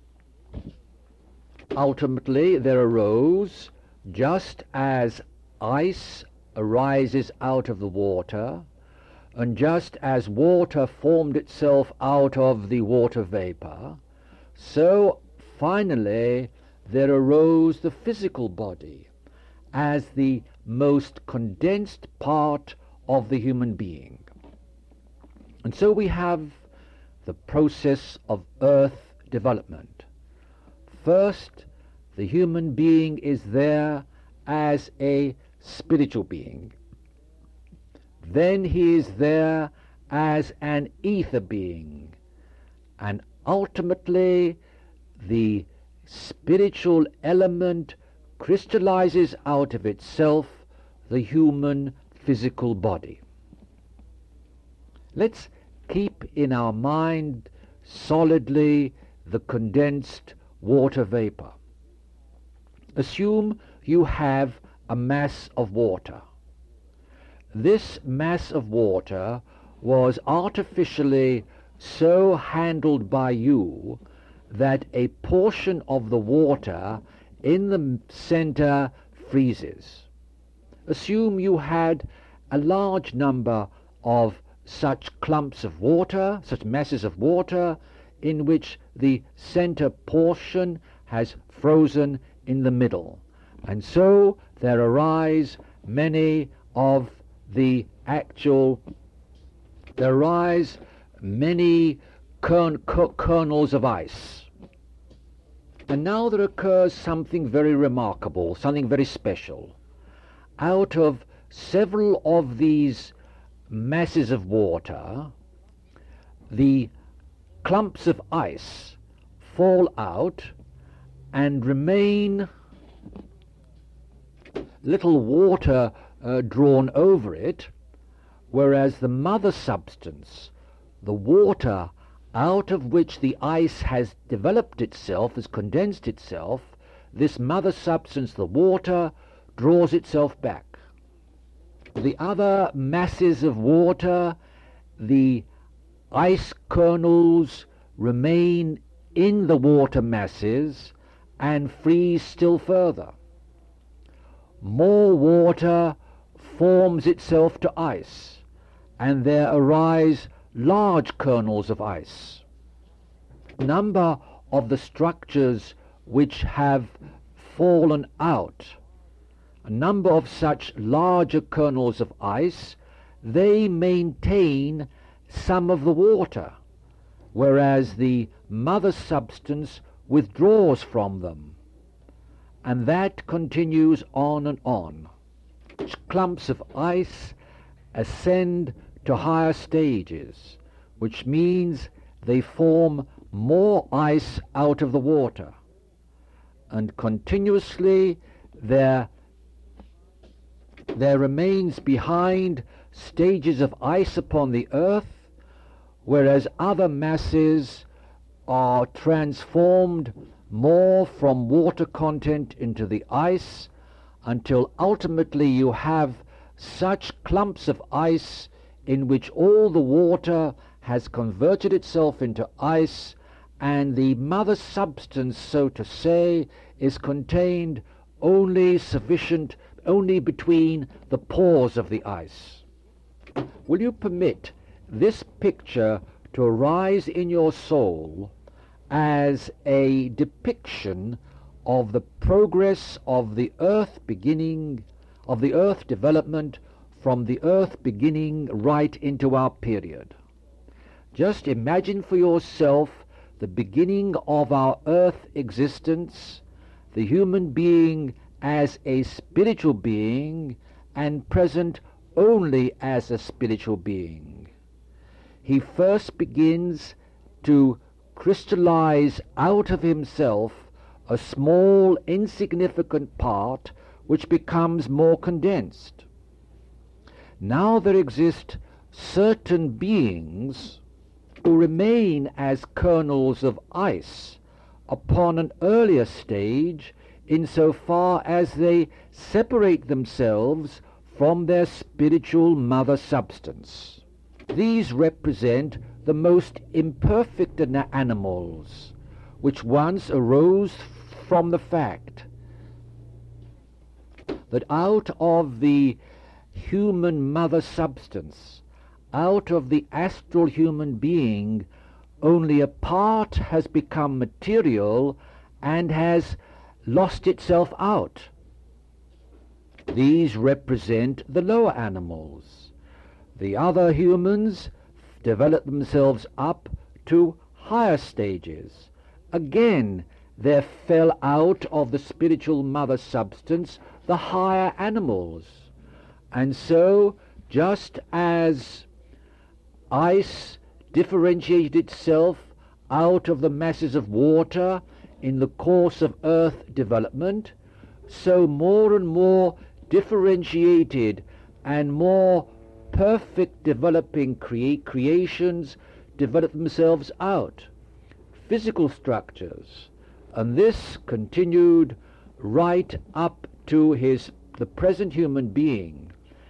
Ultimately, there arose, just as ice arises out of the water, and just as water formed itself out of the water vapor, so finally there arose the physical body as the most condensed part of the human being. And so we have the process of earth development. First, the human being is there as a spiritual being. Then he is there as an ether being. And ultimately, the spiritual element crystallizes out of itself the human physical body. Let's keep in our mind solidly the condensed water vapor. Assume you have a mass of water. This mass of water was artificially so handled by you that a portion of the water in the center freezes. Assume you had a large number of such clumps of water, such masses of water, in which the center portion has frozen in the middle. And so there arise many kernels of ice. And now there occurs something very remarkable, something very special. Out of several of these masses of water, the clumps of ice fall out and remain little water drawn over it, whereas the mother substance, the water out of which the ice has developed itself, has condensed itself, this mother substance, the water, draws itself back. The other masses of water, the ice kernels, remain in the water masses and freeze still further. More water forms itself to ice, and there arise large kernels of ice. A number of the structures which have fallen out, a number of such larger kernels of ice, they maintain some of the water, whereas the mother substance withdraws from them. And that continues on and on. Clumps of ice ascend to higher stages, which means they form more ice out of the water. And continuously there remains behind stages of ice upon the earth, whereas other masses are transformed more from water content into the ice, until ultimately you have such clumps of ice in which all the water has converted itself into ice, and the mother substance, so to say, is contained only between the pores of the ice. Will you permit this picture to arise in your soul as a depiction of the progress of the earth beginning, of the earth development from the earth beginning right into our period? Just imagine for yourself the beginning of our earth existence the human being as a spiritual being and present only as a spiritual being. He first begins to crystallize out of himself a small, insignificant part which becomes more condensed. Now there exist certain beings who remain as kernels of ice upon an earlier stage insofar as they separate themselves from their spiritual mother substance. These represent the most imperfect animals, which once arose from the fact that out of the human mother substance, out of the astral human being, only a part has become material and has lost itself out. These represent the lower animals. The other humans develop themselves up to higher stages. Again, there fell out of the spiritual mother substance the higher animals. And so, just as ice differentiated itself out of the masses of water in the course of earth development, so more and more differentiated and more perfect developing creations develop themselves out, physical structures, and this continued right up to the present human being,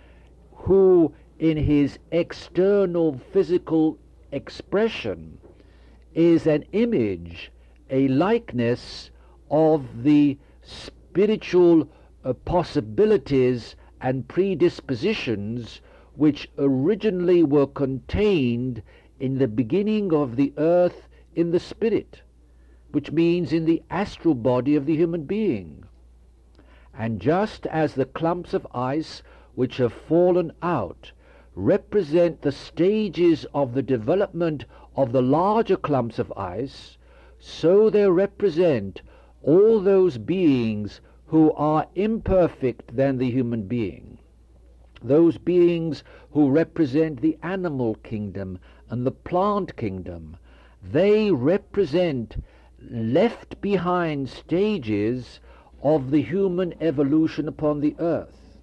who in his external physical expression is an image, a likeness of the spiritual possibilities and predispositions which originally were contained in the beginning of the earth in the spirit, which means in the astral body of the human being. And just as the clumps of ice which have fallen out represent the stages of the development of the larger clumps of ice, so they represent all those beings who are imperfect than the human being, those beings who represent the animal kingdom and the plant kingdom. They represent left behind stages of the human evolution upon the earth.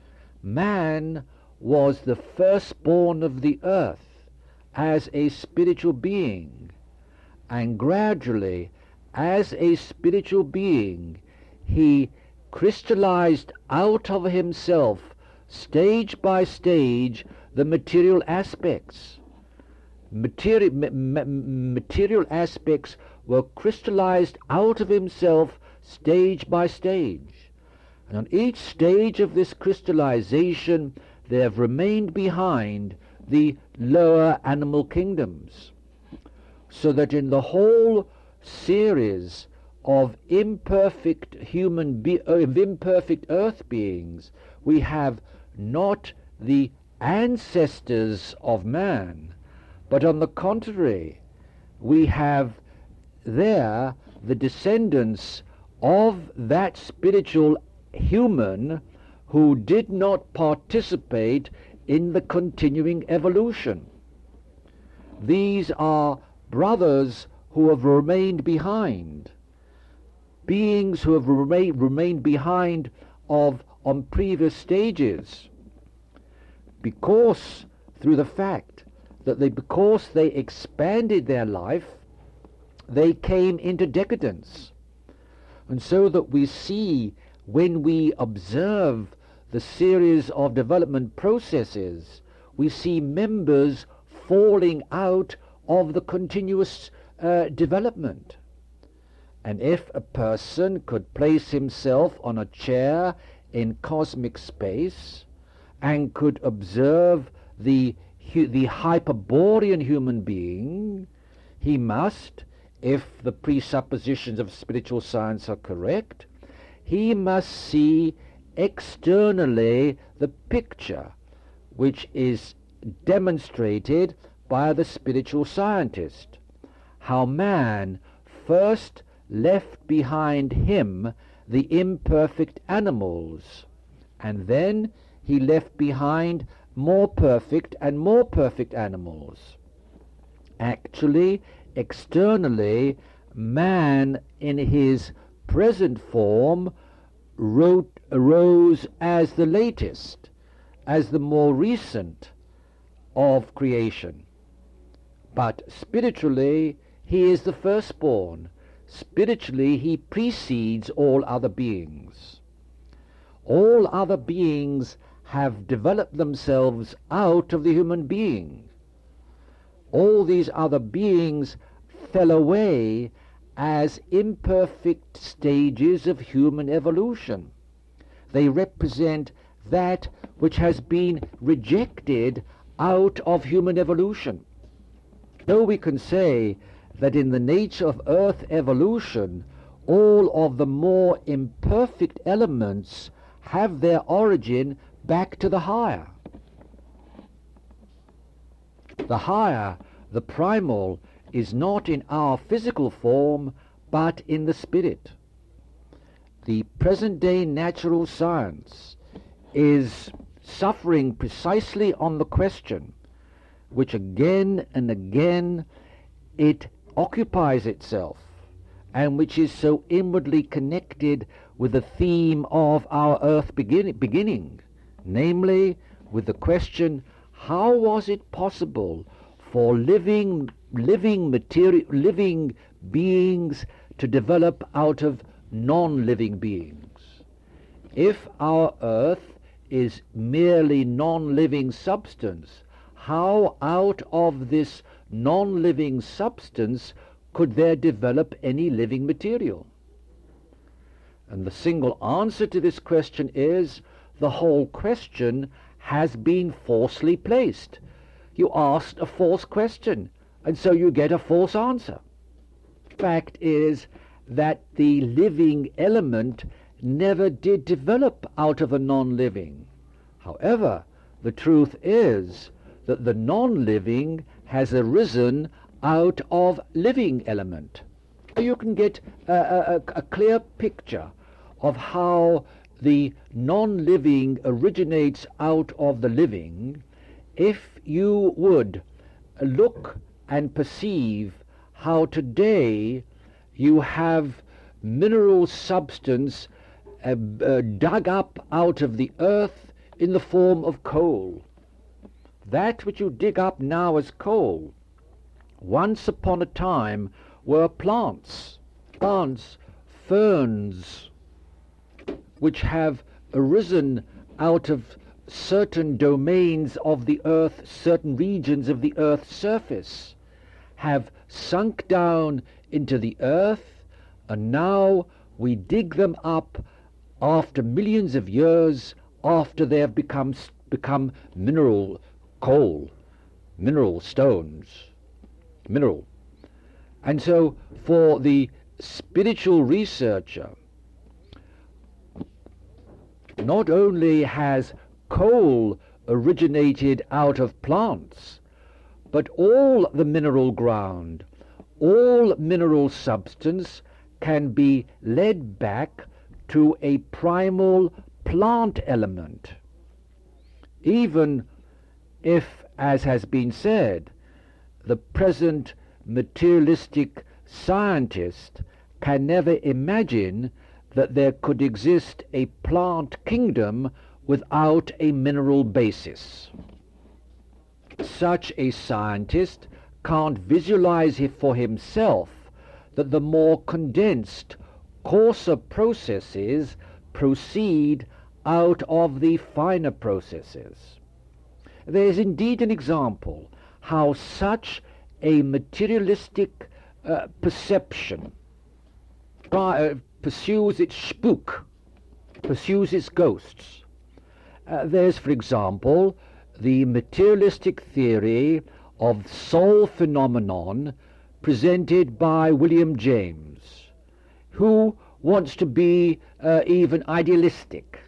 Man was the firstborn of the earth as a spiritual being, and gradually, as a spiritual being, he crystallized out of himself, stage by stage, the material aspects. Material aspects were crystallized out of himself stage by stage. And on each stage of this crystallization there have remained behind the lower animal kingdoms, so that in the whole series of imperfect imperfect earth beings, we have not the ancestors of man, but on the contrary, we have there the descendants of that spiritual human who did not participate in the continuing evolution. These are brothers who have remained behind, beings who have remained behind on previous stages, because through the fact that because they expanded their life, they came into decadence. And so that we see, when we observe the series of development processes, we see members falling out of the continuous development. And if a person could place himself on a chair in cosmic space and could observe the Hyperborean human being, he must, if the presuppositions of spiritual science are correct, he must see externally the picture which is demonstrated by the spiritual scientist, how man first left behind him the imperfect animals, and then he left behind more perfect and more perfect animals. Actually, externally, man in his present form arose as the latest, as the more recent of creation. But spiritually, he is the firstborn. Spiritually, he precedes all other beings. All other beings have developed themselves out of the human being. All these other beings fell away as imperfect stages of human evolution. They represent that which has been rejected out of human evolution. Though we can say that in the nature of earth evolution, all of the more imperfect elements have their origin back to the higher. The higher, the primal, is not in our physical form, but in the spirit. The present-day natural science is suffering precisely on the question, which again and again it occupies itself, and which is so inwardly connected with the theme of our earth beginning, namely with the question, how was it possible for living beings to develop out of non-living beings? If our earth is merely non-living substance, how out of this non-living substance could there develop any living material? And the single answer to this question is, the whole question has been falsely placed. You asked a false question, and so you get a false answer. Fact is that the living element never did develop out of a non-living. However, the truth is that the non-living has arisen out of living element. You can get a clear picture of how the non-living originates out of the living if you would look and perceive how today you have mineral substance dug up out of the earth in the form of coal. That which you dig up now as coal, once upon a time were plants, ferns, which have arisen out of certain domains of the earth, certain regions of the earth's surface, have sunk down into the earth, and now we dig them up after millions of years after they have become mineral coal, mineral stones, mineral. And so for the spiritual researcher, not only has coal originated out of plants, but all the mineral ground, all mineral substance can be led back to a primal plant element. Even if, as has been said, the present materialistic scientist can never imagine that there could exist a plant kingdom without a mineral basis. Such a scientist can't visualize it for himself that the more condensed, coarser processes proceed out of the finer processes. There is indeed an example how such a materialistic perception pursues its spook, pursues its ghosts. There's, for example, the materialistic theory of soul phenomenon presented by William James, who wants to be even idealistic.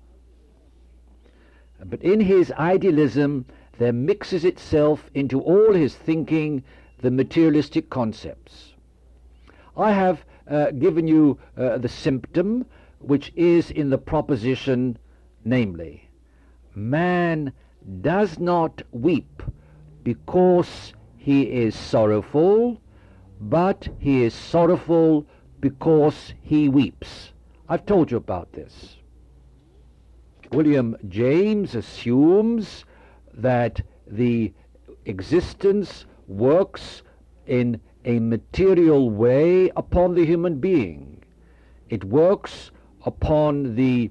But in his idealism there mixes itself into all his thinking the materialistic concepts. I have given you the symptom which is in the proposition, namely, man does not weep because he is sorrowful, but he is sorrowful because he weeps. I've told you about this. William James assumes that the existence works in a material way upon the human being. It works upon the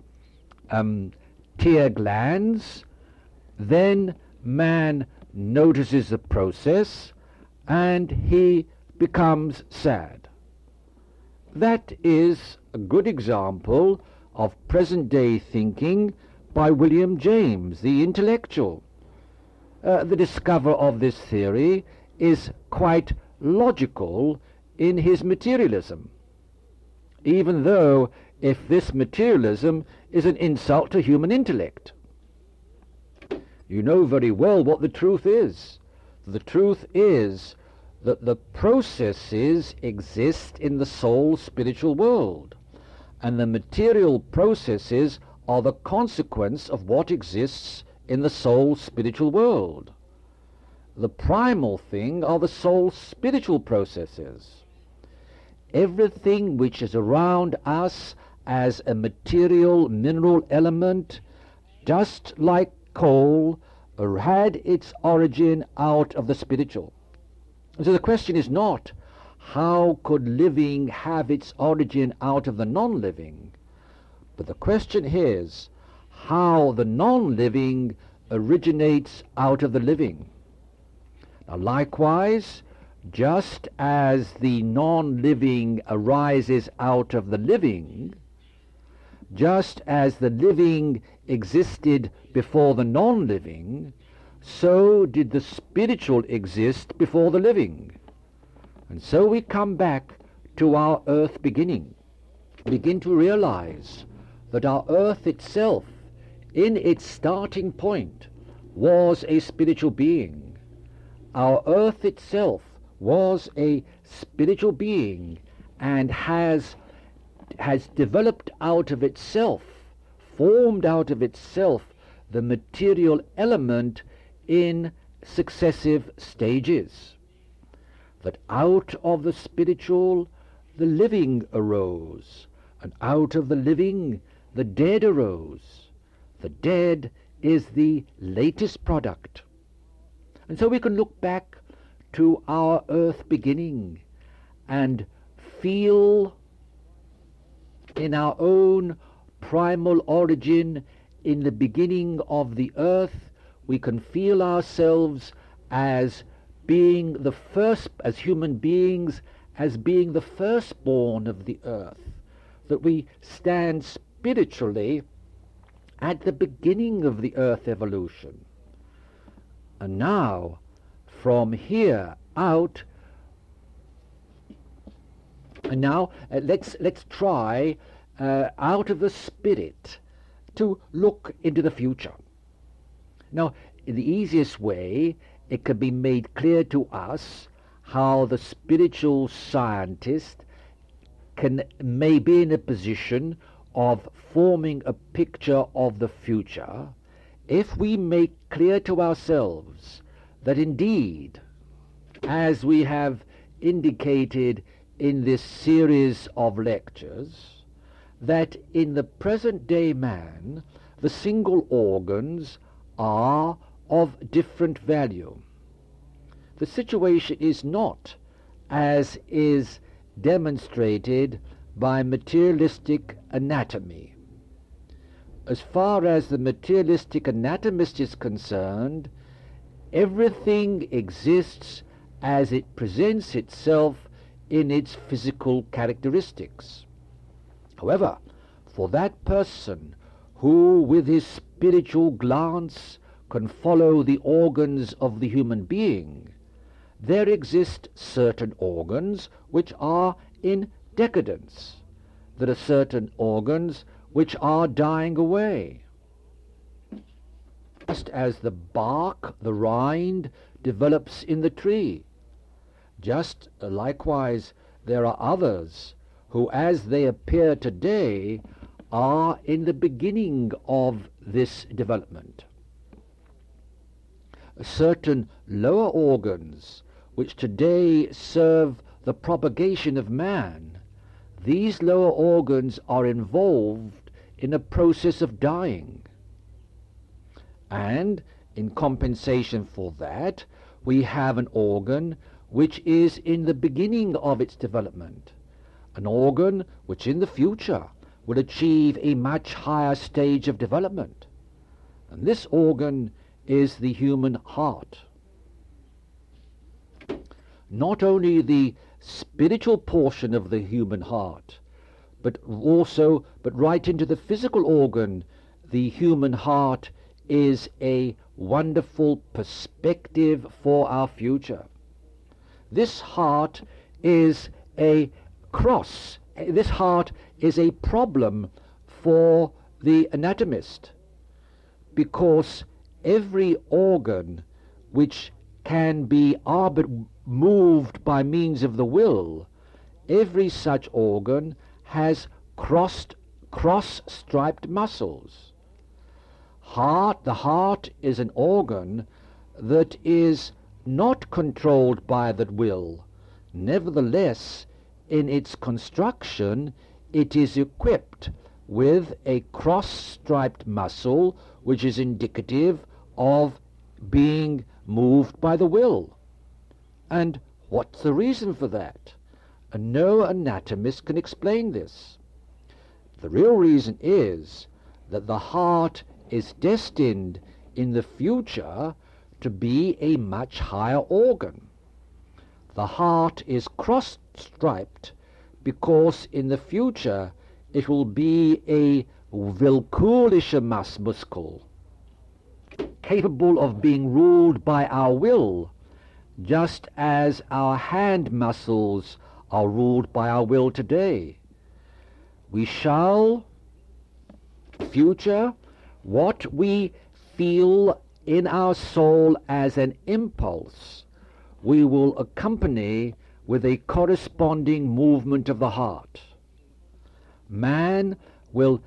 tear glands, then man notices the process and he becomes sad. That is a good example of present-day thinking by William James, the intellectual. The discoverer of this theory is quite logical in his materialism, even though if this materialism is an insult to human intellect. You know very well what the truth is. The truth is that the processes exist in the soul spiritual world, and the material processes are the consequence of what exists in the soul spiritual world. The primal thing are the soul spiritual processes. Everything which is around us as a material mineral element, just like coal, had its origin out of the spiritual. So the question is not, how could living have its origin out of the non-living? But the question is, how the non-living originates out of the living. Now likewise, just as the non-living arises out of the living, just as the living existed before the non-living, so did the spiritual exist before the living. And so we come back to our earth beginning, begin to realize that our earth itself, in its starting point, was a spiritual being. Our earth itself was a spiritual being and has developed out of itself, formed out of itself, the material element in successive stages. That out of the spiritual the living arose, and out of the living the dead arose. The dead is the latest product. And so we can look back to our earth beginning and feel in our own primal origin, in the beginning of the earth, we can feel ourselves as being the first, as human beings, as being the firstborn of the earth, that we stand spiritually at the beginning of the earth evolution. And now, from here out, and now let's try out of the spirit to look into the future. Now, in the easiest way, it can be made clear to us how the spiritual scientist may be in a position of forming a picture of the future if we make clear to ourselves that indeed, as we have indicated in this series of lectures, that in the present day man, the single organs are of different value. The situation is not as is demonstrated by materialistic anatomy. As far as the materialistic anatomist is concerned, everything exists as it presents itself in its physical characteristics. However, for that person who with his spiritual glance can follow the organs of the human being, there exist certain organs which are in decadence. There are certain organs which are dying away. Just as the bark, the rind, develops in the tree, just likewise there are others who, as they appear today, are in the beginning of this development. Certain lower organs which today serve the propagation of man, these lower organs are involved in a process of dying. And in compensation for that, we have an organ which is in the beginning of its development, an organ which in the future will achieve a much higher stage of development. And this organ is the human heart. Not only the spiritual portion of the human heart, but right into the physical organ, the human heart is a wonderful perspective for our future. This heart is a cross. This heart is a problem for the anatomist, because every organ which can be moved by means of the will, every such organ has cross-striped muscles. The heart is an organ that is not controlled by that will. Nevertheless, in its construction, it is equipped with a cross-striped muscle which is indicative of being moved by the will. And what's the reason for that? And no anatomist can explain this. The real reason is that the heart is destined in the future to be a much higher organ. The heart is cross-striped because in the future it will be a willkürlicher muscle, capable of being ruled by our will, just as our hand muscles are ruled by our will today. We shall, future, what we feel in our soul as an impulse, we will accompany with a corresponding movement of the heart. Man will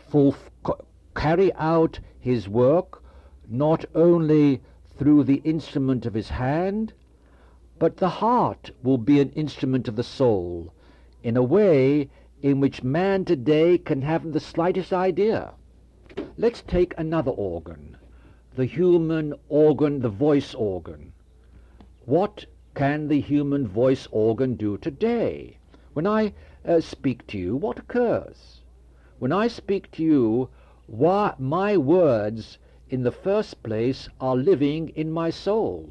carry out his work not only through the instrument of his hand, but the heart will be an instrument of the soul, in a way in which man today can have the slightest idea. Let's take another organ, the human organ, the voice organ. What can the human voice organ do today? When I speak to you, what occurs? When I speak to you, my words, in the first place, are living in my soul.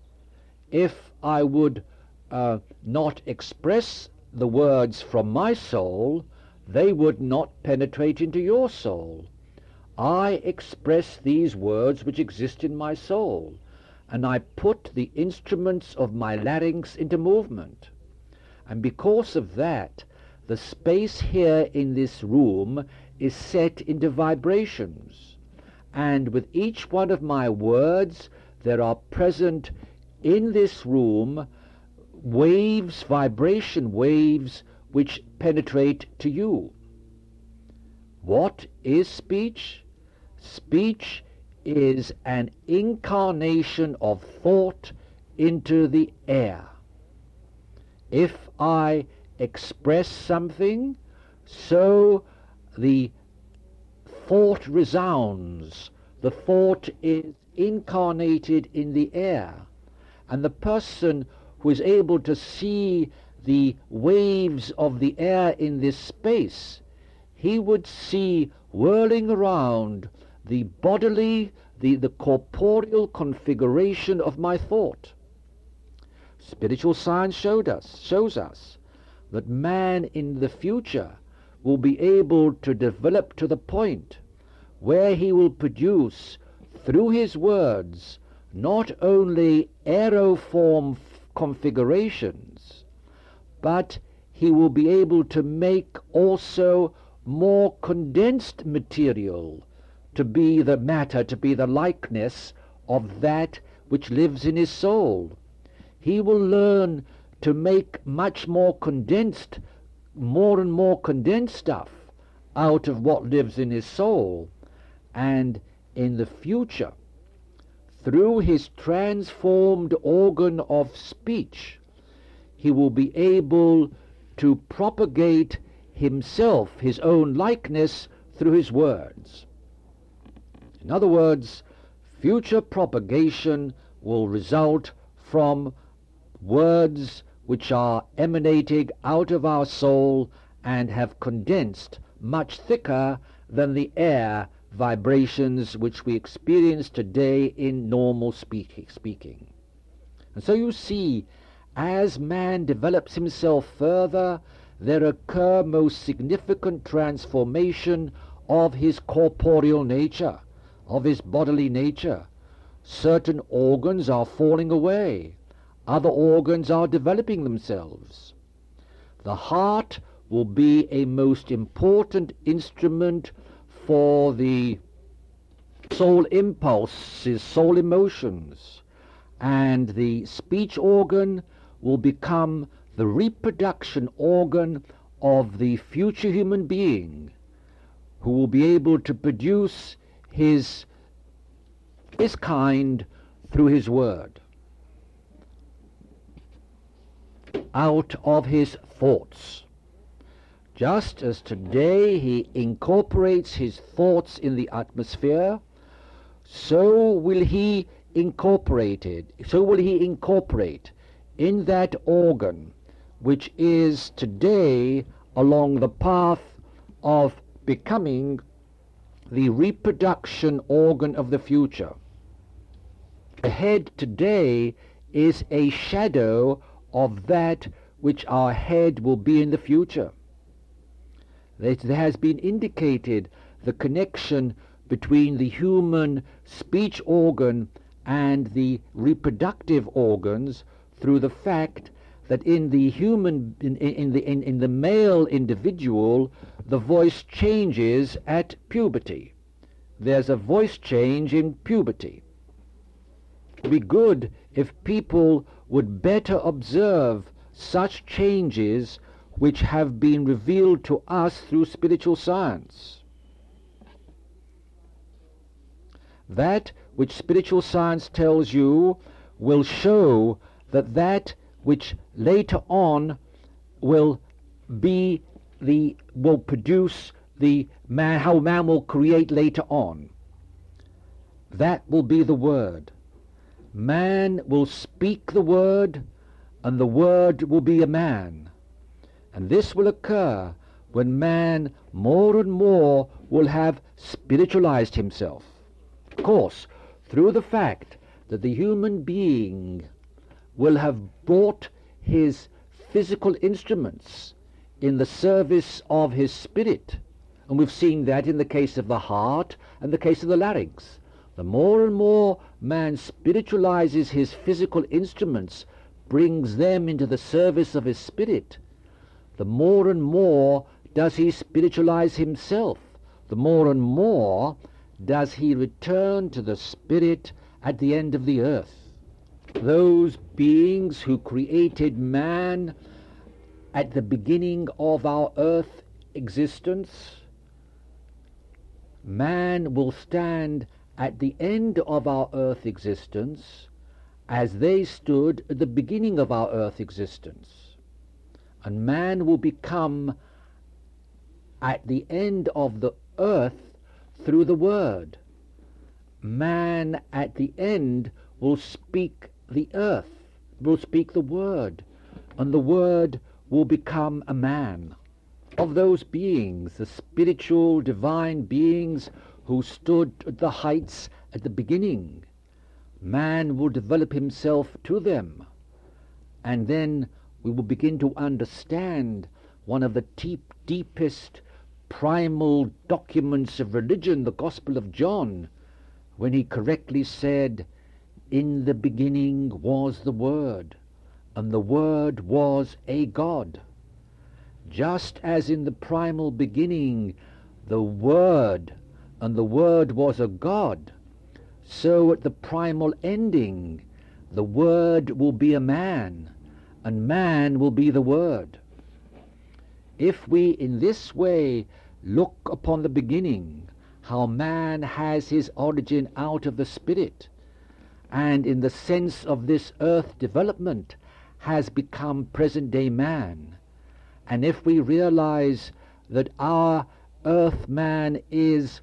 If I would not express the words from my soul, they would not penetrate into your soul. I express these words which exist in my soul, and I put the instruments of my larynx into movement. And because of that, the space here in this room is set into vibrations. And with each one of my words, there are present in this room waves, vibration waves, which penetrate to you. What is speech? Speech is an incarnation of thought into the air. If I express something, so the thought resounds. The thought is incarnated in the air. And the person who is able to see the waves of the air in this space, he would see whirling around the bodily, the corporeal configuration of my thought. Spiritual science shows us that man in the future will be able to develop to the point where he will produce, through his words, not only aeroform configurations, but he will be able to make also more condensed material to be the matter, to be the likeness of that which lives in his soul. He will learn to make much more condensed, more and more condensed stuff, out of what lives in his soul, and in the future, through his transformed organ of speech, he will be able to propagate himself, his own likeness, through his words. In other words, future propagation will result from words which are emanating out of our soul and have condensed much thicker than the air vibrations which we experience today in normal speaking. And so you see, as man develops himself further, there occur most significant transformation of his corporeal nature, of his bodily nature. Certain organs are falling away. Other organs are developing themselves. The heart will be a most important instrument for the soul impulses, soul emotions, and the speech organ will become the reproduction organ of the future human being, who will be able to produce his kind through his word, out of his thoughts. Just as today he incorporates his thoughts in the atmosphere, so will he incorporate in that organ which is today along the path of becoming the reproduction organ of the future. The head today is a shadow of that which our head will be in the future. There has been indicated the connection between the human speech organ and the reproductive organs through the fact that in the human, in the male individual, the voice changes at puberty. There's a voice change in puberty. It would be good if people would better observe such changes which have been revealed to us through spiritual science. That which spiritual science tells you will show that which later on will produce the man, how man will create later on. That will be the word. Man will speak the word, and the word will be a man. And this will occur when man more and more will have spiritualized himself. Of course, through the fact that the human being will have brought his physical instruments in the service of his spirit. And we've seen that in the case of the heart and the case of the larynx. The more and more man spiritualizes his physical instruments, brings them into the service of his spirit, the more and more does he spiritualize himself. The more and more does he return to the spirit at the end of the earth. Those beings who created man at the beginning of our earth existence, man will stand at the end of our earth existence as they stood at the beginning of our earth existence. And man will become at the end of the earth through the word. Man at the end will speak the earth, will speak the word, and the word will become a man. Of those beings, the spiritual divine beings who stood at the heights at the beginning, man will develop himself to them, and then we will begin to understand one of the deepest primal documents of religion, the Gospel of John, when he correctly said, "In the beginning was the Word, and the Word was a God." Just as in the primal beginning the Word and the Word was a God, so at the primal ending the Word will be a man, and man will be the Word. If we in this way look upon the beginning, how man has his origin out of the spirit, and in the sense of this earth development has become present-day man. And if we realize that our earth man is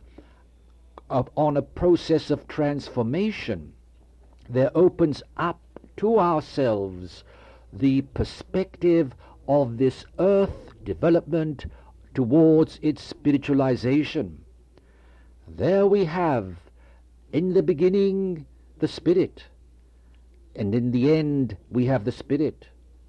on a process of transformation, there opens up to ourselves the perspective of this earth development towards its spiritualization. There we have, in the beginning, the spirit, and in the end we have the spirit.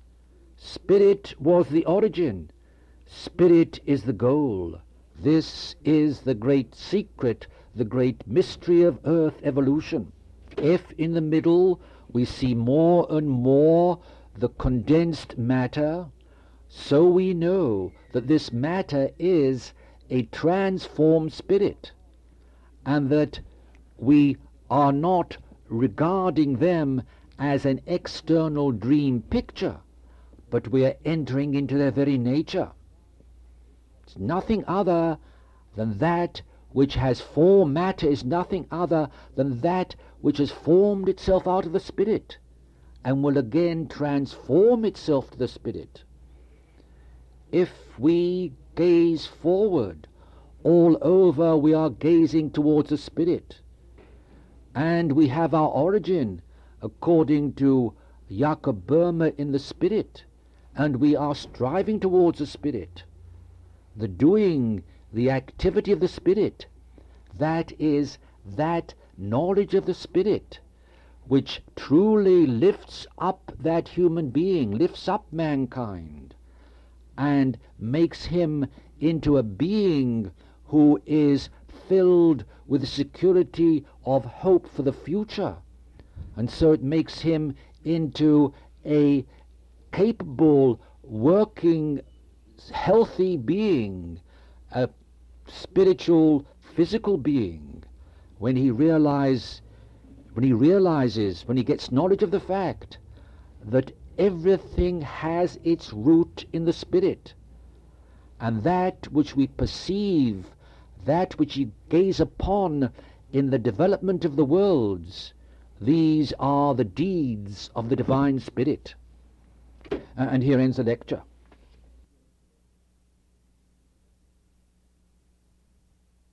Spirit was the origin. Spirit is the goal. This is the great secret, the great mystery of earth evolution. If in the middle we see more and more the condensed matter, so we know that this matter is a transformed spirit, and that we are not regarding them as an external dream picture, but we are entering into their very nature. It's nothing other than that which has formed. Matter is nothing other than that which has formed itself out of the spirit and will again transform itself to the spirit. If we gaze forward, all over we are gazing towards the spirit, and we have our origin, according to Jakob Böhme, in the spirit, and we are striving towards the spirit. The doing, the activity of the spirit, that is that knowledge of the spirit which truly lifts up that human being, lifts up mankind, and makes him into a being who is filled with the security of hope for the future. And so it makes him into a capable, working, healthy being, a spiritual, physical being, when he gets knowledge of the fact that everything has its root in the spirit, and that which we perceive, that which we gaze upon in the development of the worlds, these are the deeds of the divine spirit. And here ends the lecture.